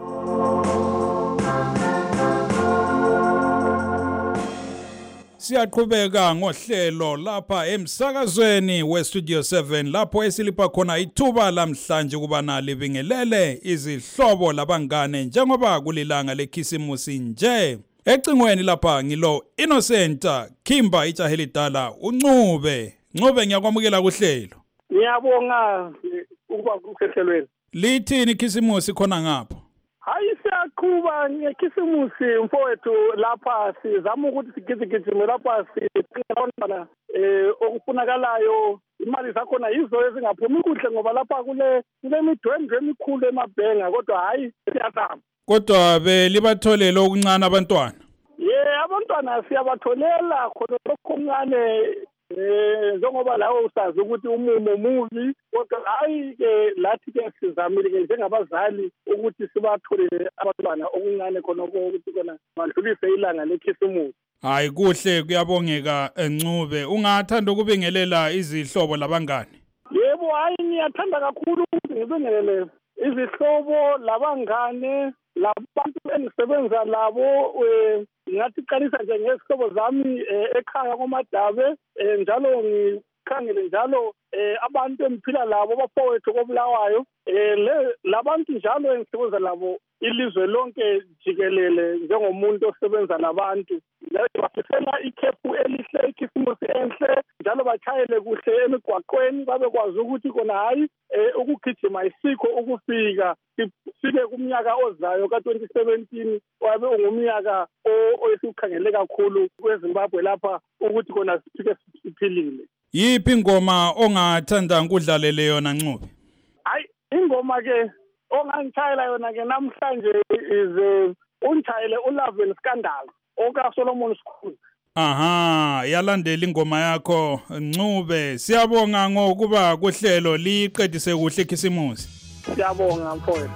Siyaqhubeka ngohlelo lapha emsakazweni weStudio seven, lapho esilipha khona ithuba lamhlanje kubana libingelele izihlobo labangane njengoba kulilanga lekhisimusi nje. Ecingweni lapha ngilo Innocent Kimba ijahelidala uNcube. Ncube, ngiyakwamukela kuhlelo.
Ngiyabonga ukuba kuhlelweni.
Lithini ikhisimusi khona ngapha?
Hayi, siyaqhuba ngekhisimusi mfowethu lapha sizama ukuthi sigizigijime lapha siqhubana eh okufunakalayo. Imali zakhona yizo ezingaphumi kuhle ngoba lapha kule kule midwendwe emikhulu emabhenga, kodwa hayi siyazama.
Kodwa belibatholele okuncane abantwana?
Yeah, abantwana siyabatholela khona okuncane. Eh njengoba lawo usazi ukuthi umumo muvi, kodwa hayi ke lathi ke sizamile ke njengabazali ukuthi sibatholele abantwana okuncane khona ukuthi kona bandlulise ilanga lekhisimusi.
Hayi kuhle, kuyabongeka Ncube. Ungathanda ukubingelela izihlobo labangane?
Yebo, hayi ngiyathanda kakhulu ukuthi ngibingelele izihlobo labangane, labantu engisebenza labo. Ngathi qalisa nje ngesihlobo zami ekhaya koMadabe, njalo ngikhangele njalo abantu emphila labo bafowethu koBulawayo, labantu njalo engisebenza labo ilizwe lonke jikelele njengomuntu osebenza labantu. Bafisela ikhefu elihle, ikhisimusi enhle, njalo bachayele kuhle emigwaqweni, babekwazi ukuthi kona hayi ukugijima isikho ukufika sifike kumnyaka ozayo ka twenty seventeen wabe ungumnyaka oyesikhangele kakhulu kweZimbabwe lapha ukuthi kona sifike siphilile.
Yiphi ingoma ongathanda ukudlalela yona Ncube?
Hayi ingoma ke ongangitshayela yona ke namhlanje is uh, unchayele uLove and Scandal oka Solomon School.
Aha, yalandela ingoma yakho Ncube. Siyabonga ngokuba kuhlelo liqedise kuhle ikhisimusi.
Siyabonga mfowethu.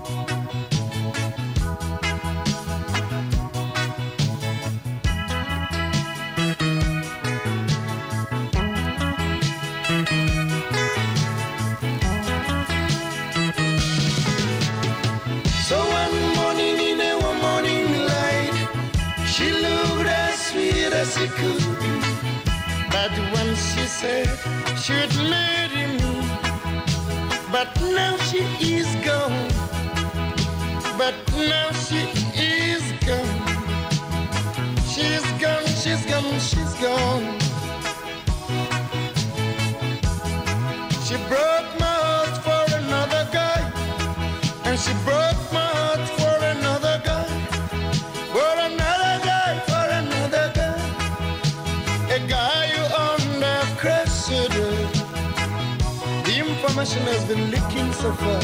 So one morning in a one morning light, she looked as sweet as she could. But once she said she'd marry me, but now she is gone. But now she is gone. She's gone, she's gone, she's gone. She broke my heart for another guy, and she broke my heart for another guy, for another guy, for another guy, a guy who owned a Cressida. The information has been leaking so far.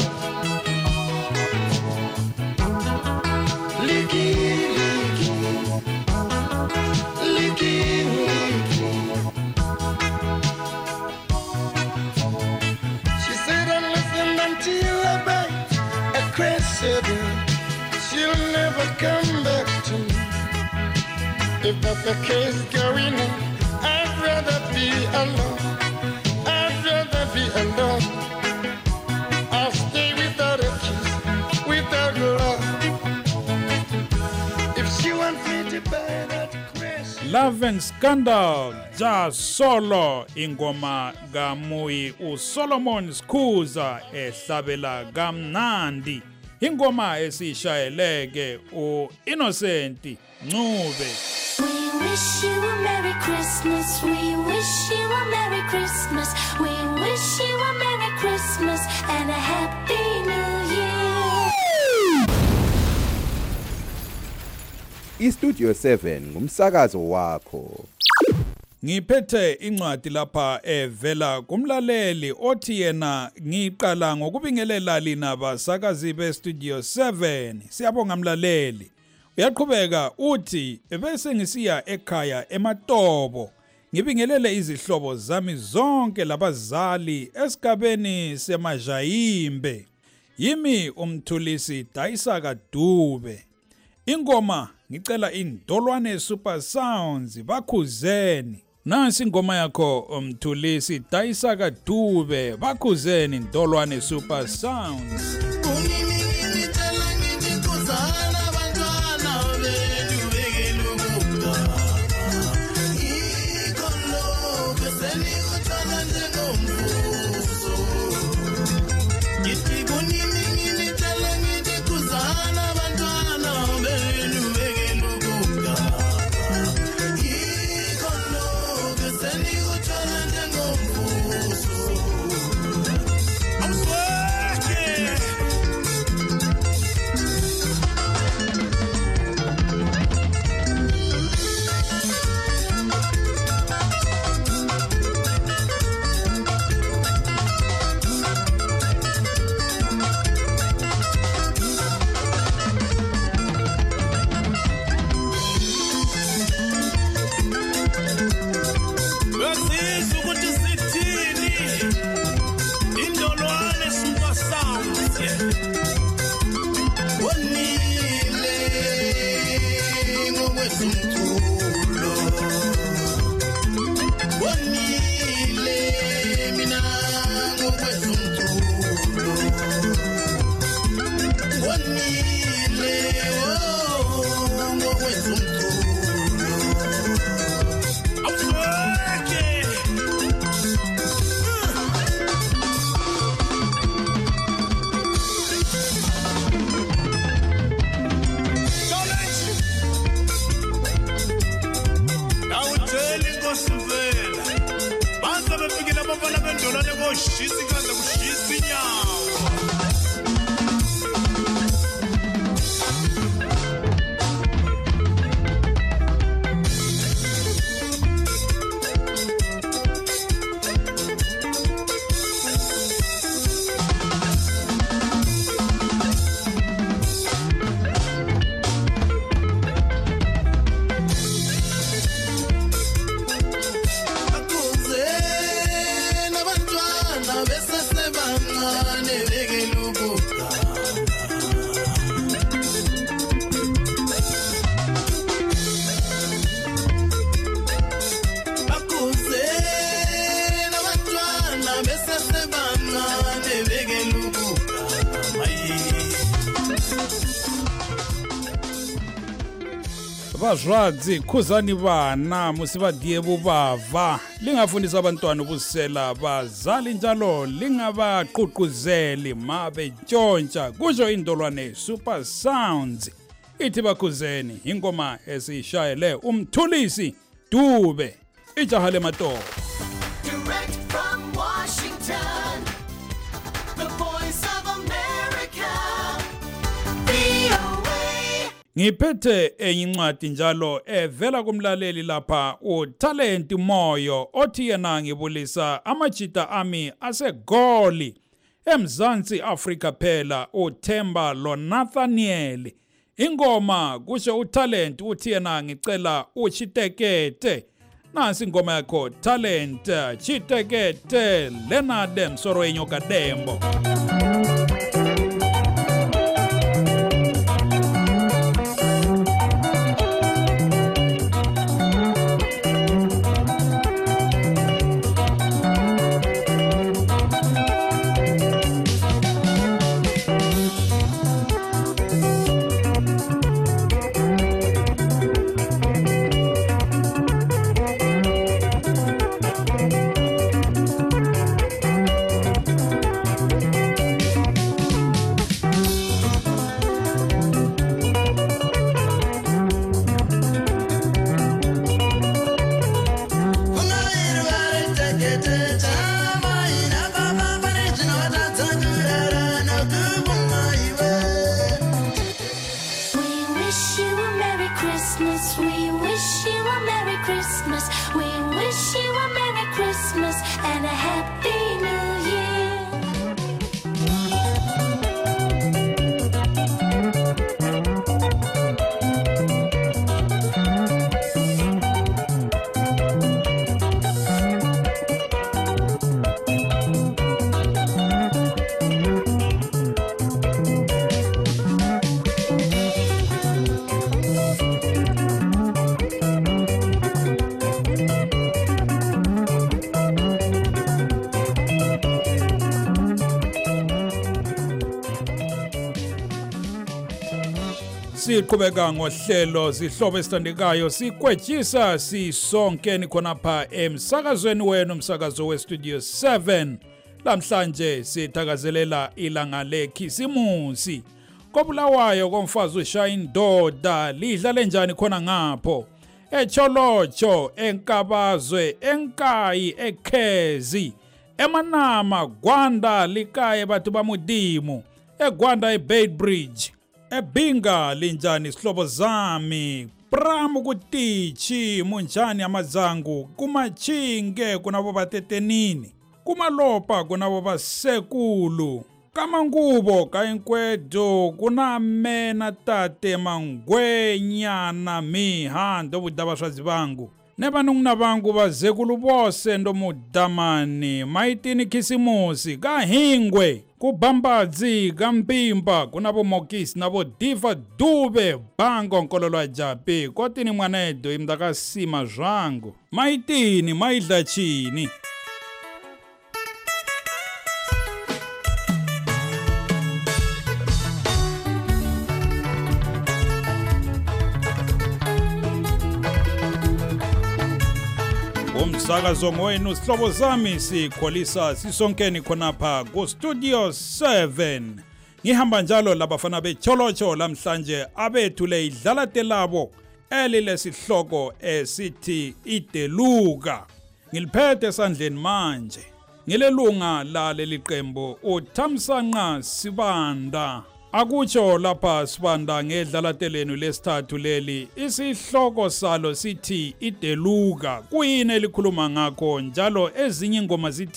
Leaking, leaking, leaking, leaking. She said, unless and until I buy a Cressida, she'll never come back to me. If that's the case going on, I'd rather be alone. I'd rather be alone. I'll stay without a kiss, without love. If she wants me to buy that Cressida.
Love and Scandal, ja solo ingoma gamuyi uSolomon Skhuza ehlabela kamnandi. Ingoma esishayeleke uInnocent Ncube.
We wish you a Merry Christmas. We wish you a Merry Christmas. We wish you a Merry Christmas and a Happy New Year.
iStudio seven ngumsakazo wakho.
Ngiphethe incwadi lapha evela kumlaleli othi yena ngiqala ngokubingelela lina basakazi beStudio seven. Siyabonga mlaleli. Uyaqhubeka uthi bese ngisiya ekhaya eMatobo ngibingelele izihlobo zami zonke labazali esigabeni semajayimbe. Yimi umthulisi Dayisaka Dube. Ingoma ngicela indolwane Super Sounds bakhuzeni. Nansi ingoma yakho umthulisi Dayisaka Dube bakhuzeni indolwane Super Sounds.
besasebancane bekelubuka bakuzele nabantwana besasebancane bekelubuka maye
Vazwadzi khuzani vana musivadiye vubava lingafundisa abantwana ubusela bazali njalo lingabaqhuquzeli mabe ntshontsha kusho indolwane Super Sounds ithi bakhuzeni ingoma esishayele umthulisi Dube ijaha lematoro.
Direct from Washington, the voice of America, V O A.
Ngiphethe enye incwadi njalo evela kumlaleli lapha uTalent Moyo othi yena ngibulisa amajita ami asegoli eMzansi Afrika phela uThemba loNathaniel. Ingoma kusho uTalent uthi yena ngicela uchitekete. Nansi ingoma yakho Talent Chitekete Leonard Msoroenyo Kadembo. Siqhubeka ngohlelo sihlobo esithandekayo sikwetshisa sisonke khonapha emsakazweni wenu umsakazo we Studio seven. Lamhlanje sithakazelela ilanga lekhisimusi. Kobulawayo komfazi ushaya indoda lidlale njani khona ngapho. Echolocho, enkabazwe, enkayi, ekhezi. Emanama Gwanda likaye bathu bamudimu. Egwanda eBay Bridge. Ebinga linjani sihlobo zami Pramu kutichi munjani amazangu kumachinge kunabo batetenini kumalopa kunabo basekulu kama ngubo kainkwedo kunamena tate mangwenyana mihando budabaswazi bangu nebanungna bangu bazekulu bose ndomudamani maitini khisimusi kahingwe kubambadzi kampimba kunabo mokisi nabo diva Dube bango nkololwa japi kotini mwanedo imdakasima zvangu maitini maidla chini. Umsakazo wenu sihlobo zami sikholisa sisonkeni khonapha ku Studio seven. Ngihamba njalo labafana becholocho lamhlanje abethule idlala telabo elile sihloko esithi Ideluga. Ngiliphethe sandleni manje. Ngilelunga la leliqembu uThamsanqa Sibanda. Akutsho lapha Sibanda ngedlala telenu lesithathu leli isihloko salo sithi Ideluga kuyini elikhuluma ngakho njalo ezinye ingoma zithi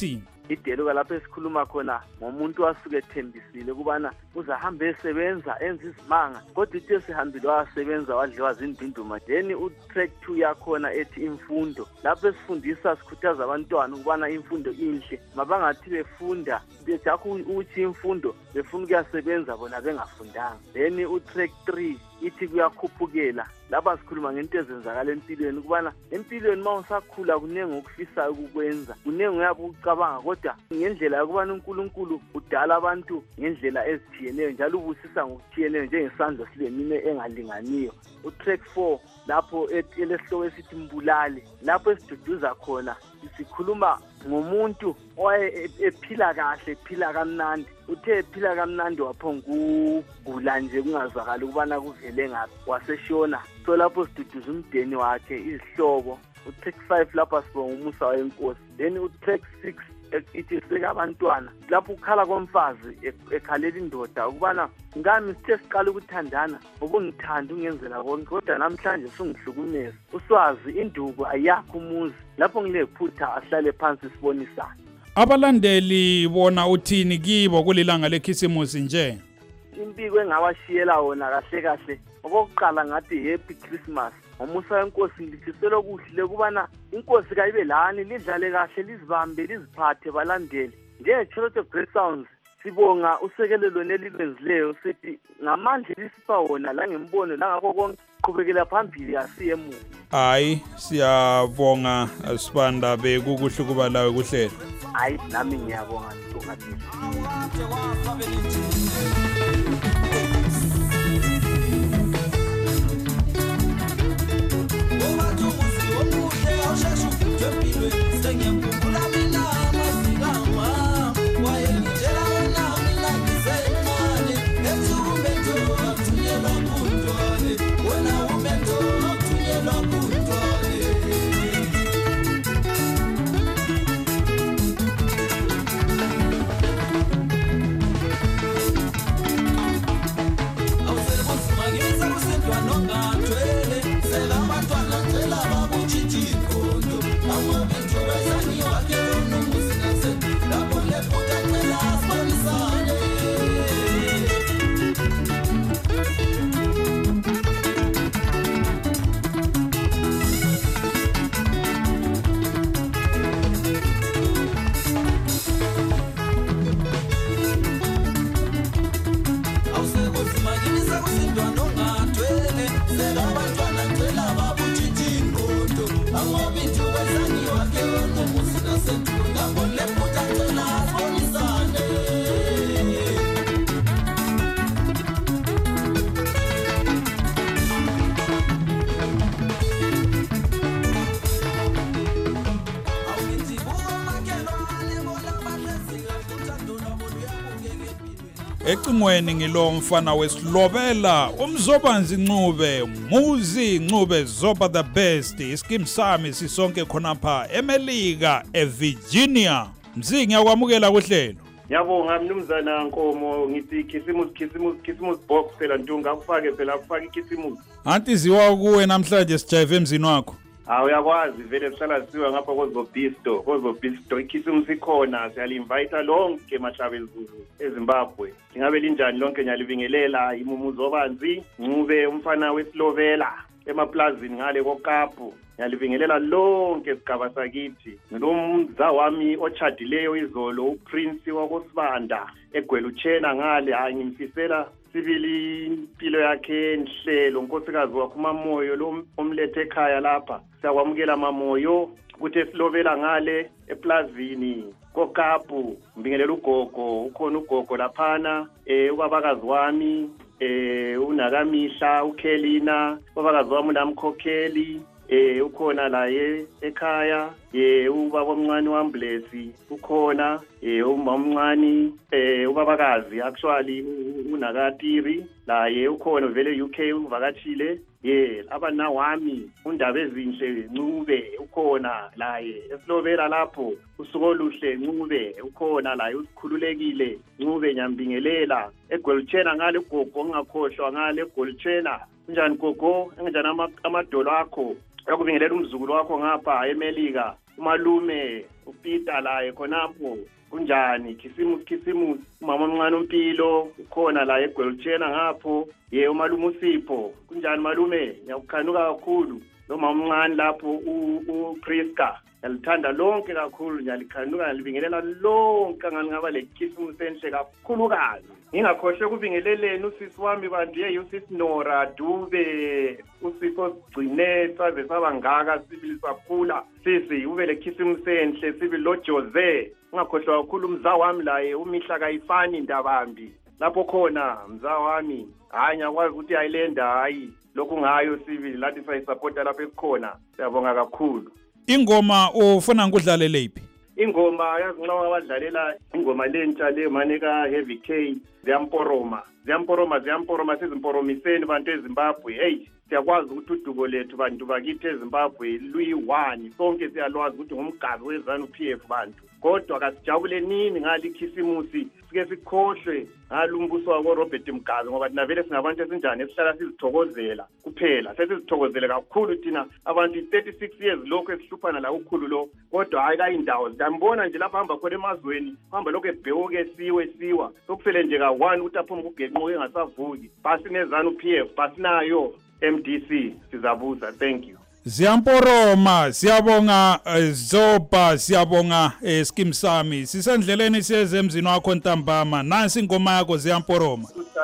ideluka lapho esikhuluma khona ngomuntu wasuke ethembisile ukubana uzahambe esebenza enza izimanga kodwa ithe sihambile wasebenza wadliwa zindunduma. Then utrack two yakhona ethi imfundo lapho esifundisa sikhuthaza abantwana ukubana imfundo inhle mabangathi befunda bejakho uthi imfundo befuna ukuyasebenza bona bengafundanga. Then utrack three ithi kuyakhuphukela lapha sikhuluma ngento ezenzakala empilweni ukubana empilweni mawusakhula kunenge ukufisayo ukukwenza kunenge uyabe ucabanga kodwa ngendlela yokubana uNkulunkulu udala abantu ngendlela ezithiyeneyo njalo ubusisa ngokuthiyeneyo njengesandla silemine engalinganiyo. Utrack four lapho elesihloko esithi mbulali lapho esiduduza khona sikhuluma ngomuntu oye ephila kahle ephila kamnandi uthe ephila kamnandi waphongugula nje kungazwakala ukubana kuvele ngaphi waseshona. So lapho siduduza umdeni wakhe izihlobo. Utrack five lapha sibonga umusa wenkosi. Then utrack six ithi sika abantwana lapho ukhala komfazi ekhalela indoda ukubana ngami sithe siqala ukuthandana ubungithanda ungenzela konke kodwa namhlanje sungihlukumeza uswazi induku ayakho umuzi lapho ngilephutha ahlale phansi sibonisana.
Abalandeli bona uthini kibo kulilanga lekhisimusi nje?
Impiko engawashiyela wona kahle kahle okokuqala ngathi happy Christmas. Ngomusa wenkosi ngithisela okuhle kubana inkosi kayibe lani lidlale kahle lizibambe liziphathe balandeli. Nje Church of Great Sounds sibonga usekelelo nelilwenzileyo sithi ngamandla lisipha wona la ngembono la ngakho konke qhubekela phambili asiye emuva.
Hayi siyabonga Sibanda bekukuhle kuba lawe kuhlelo.
Hayi nami ngiyabonga Ntokazi.
Ecingweni ngilo mfana wesilobela umzobanzi Ncube Muzi Ncube Zoba the best iskim sami sisonke khonapha eMelika eVirginia. Mzi ngiyakwamukela kuhlelo.
Ngiyabonga mnumzana Nkomo ngithi Khisimusi Khisimusi Khisimusi box phela Ntunga akufake phela akufake ikhisimusi.
Anti ziwa kuwe namhlanje sijive emzini wakho.
Ah uyakwazi vele sihlala siwa ngapha koZobisto koZobisto ikhisimusi khona siyalinvite lonke mashabe Zulu eZimbabwe. Ingabe linjani lonke nyalibingelela imumuzo obanzi Ncube umfana wesilovela emaplazini ngale koKapu. Nyalibingelela lonke sigaba sakithi ngilomza wami ochadileyo izolo uPrince wakosibanda eGweluchena ngale hayi ngimfisela sibili impilo yakhe enhlelo nkosikazi wakho uMamoyo lo omlethe ekhaya lapha siyakwamukela Mamoyo kuthe silovela ngale eplazini koKapu mbingelela ugogo ukhona ugogo laphana eh ubabakazi wami eh uNakamihla uKelina ubabakazi wami namkhokheli eh ukhona la ye ekhaya eh ubaba omncane wamblesi ukhona eh umama omncane eh ubabakazi actually uNakatiri la ye ukhona vele U K uvakatshile ye abana wami undaba ezinhle Ncube ukhona la ye esilovela lapho usuku oluhle Ncube ukhona la usikhululekile Ncube nyambingelela eGweluchena ngale ugogo ngakhohlwa ngale eGweluchena njani gogo enjani amadolo akho yakubingelela umzukulu wakho ngapha eMelika umalume uPeter la khonapho kunjani khisimusi khisimusi umama omncane umpilo ukhona la eGolchena ngapho ye umalume uSipho kunjani malume ngiyakukhanuka kakhulu lo mama omncane lapho uPriska yalithanda lonke kakhulu nyalikhanuka ngalibingelela lonke ngangaba lekhisimusi enhle kakhulukazi ngingakhohle kubingeleleni usisi wami bandiye usisi Nora Dube usipho Gcine saze sabangaka sibili sakhula sisi ube lekhisimusi enhle sibili lo Jose ngakhohlwa kakhulu umza wami laye umihla kayifani indabambi lapho khona mza wami hayi ngakwazi ukuthi ayilenda hayi lokhu ngayo sibili lathi sayisupporta lapho ekhona siyabonga kakhulu.
Ingoma ufuna ngudlalele iphi?
Ingoma yazinqawa abadlalela ingoma lentsha le maneka Heavy K ziyamporoma ziyamporoma ziyamporoma sizimporomiseni bantu eZimbabwe. Hey siyakwazi ukuthi udubo lethu bantu bakithi eZimbabwe luyi one sonke siyalwazi ukuthi ngumgazi wezanu P F bantu kodwa kasijabule nini ngali khisimusi sike sikhohlwe ngalumbuso wako Robert Mugabe ngoba thina vele singabantu esinjani esihlala sizithokozela kuphela sesizithokozele kakhulu thina abantu thirty-six years lokho esihluphana la ukhulu lo kodwa hayi kayindawo siyambona nje lapha hamba khona emazweni hamba lokho ebheke siwe siwa sokufele nje ka one ukuthi aphuma kugeqo engasavuki basi nezanu P F basi nayo M D C sizabuza. Thank you.
Ziyamporoma siyabonga Zoba siyabonga Skim Sami sisendleleni siyeze emzini wakho ntambama nansi ingoma yakho Ziyamporoma.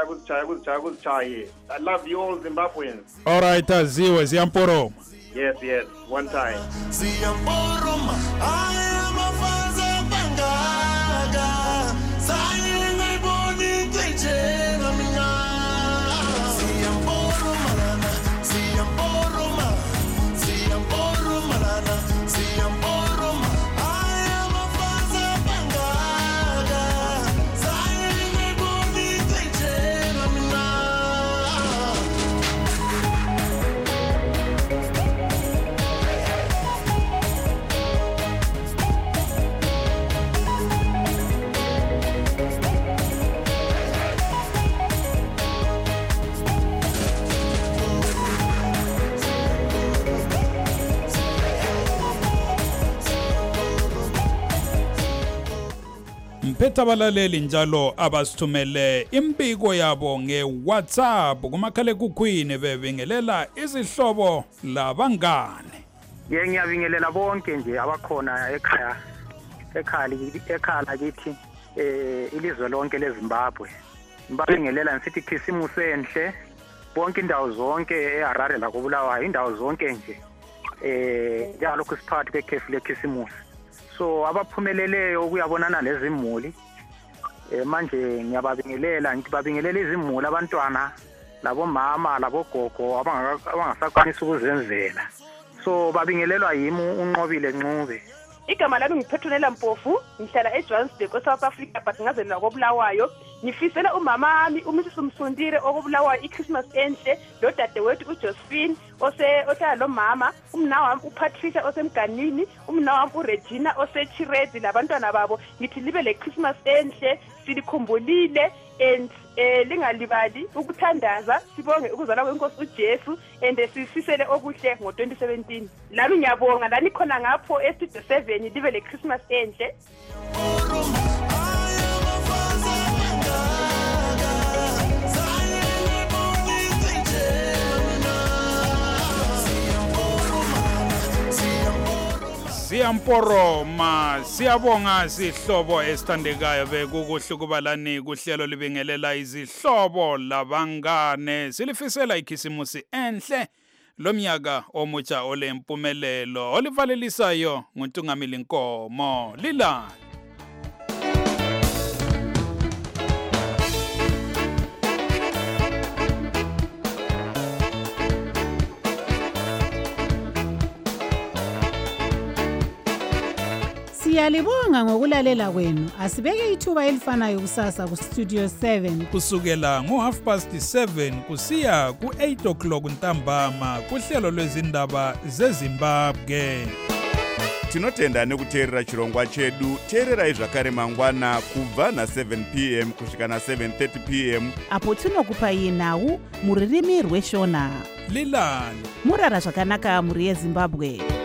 I love you all Zimbabweans.
All right aziwe Ziyamporoma.
Yes yes one time.
Ziyamporoma ayamafaza bangaga sayinga iboni tejena mina. Ziyamporoma lana Ziyamporoma Ziyamporoma lana Ziyamporoma ayamafaza bangaga sayinga iboni tejena mina.
Mphetha abalaleli njalo abasithumele impiko yabo ngeWhatsApp kumakhala ekukhwini bebingelela izihlobo labangane.
Ye ngiyabingelela bonke nje abakhona ekhaya ekhaya ekhala kithi eh ilizwe lonke leZimbabwe. Ngibingelela nsithi khisimusi enhle bonke indawo zonke eHarare la koBulawayo indawo zonke nje eh njalo kusiphathi kwekhefu lekhisimusi. So abaphumeleleyo ukuyabonana lezimuli eh manje ngiyababingelela ngibabingelela izimuli abantwana labo mama labo gogo abangasakwanisa ukuzenzela so babingelelwa yimi unqobile Ncube.
Igama lami ngiphethunela Mpofu ngihlala eJohannesburg eSouth Africa but ngazela koBulawayo ngifisela umama wami uMrs Msundire okobulawayo iChristmas enhle lo dadewethu uJosephine ose ohlala lo mama umna wami uPatricia osemganini umna wami uRegina oseChirezi labantwana babo ngithi libe leChristmas enhle silikhumbulile and eh lingalibali ukuthandaza sibonge ukuzalwa kwenkosi uJesu and sisisele okuhle ngo twenty seventeen lami ngiyabonga lani khona ngapho estudio seven libe leChristmas enhle.
Siyamporoma siyabonga sihlobo esithandekayo bekukuhle kubalani kuhlelo libingelela izihlobo labangane silifisela ikhisimusi enhle lomnyaka omutsha olempumelelo olivalelisayo nguNtungamili Nkomo lilani.
Siyalibonga ngokulalela kwenu. Asibeke ithuba elifanayo kusasa ku Studio seven.
Kusukela ngo half past seven kusiya ku eight o'clock ntambama kuhlelo lwezindaba zeZimbabwe.
Tinotenda nekuteerera chirongwa chedu. Teererai zvakare mangwana kubva na seven p m kusvika na seven thirty p m
apo tinokupai nhau muririmi rweshona.
Lilani
Murara zvakanaka muri yeZimbabwe.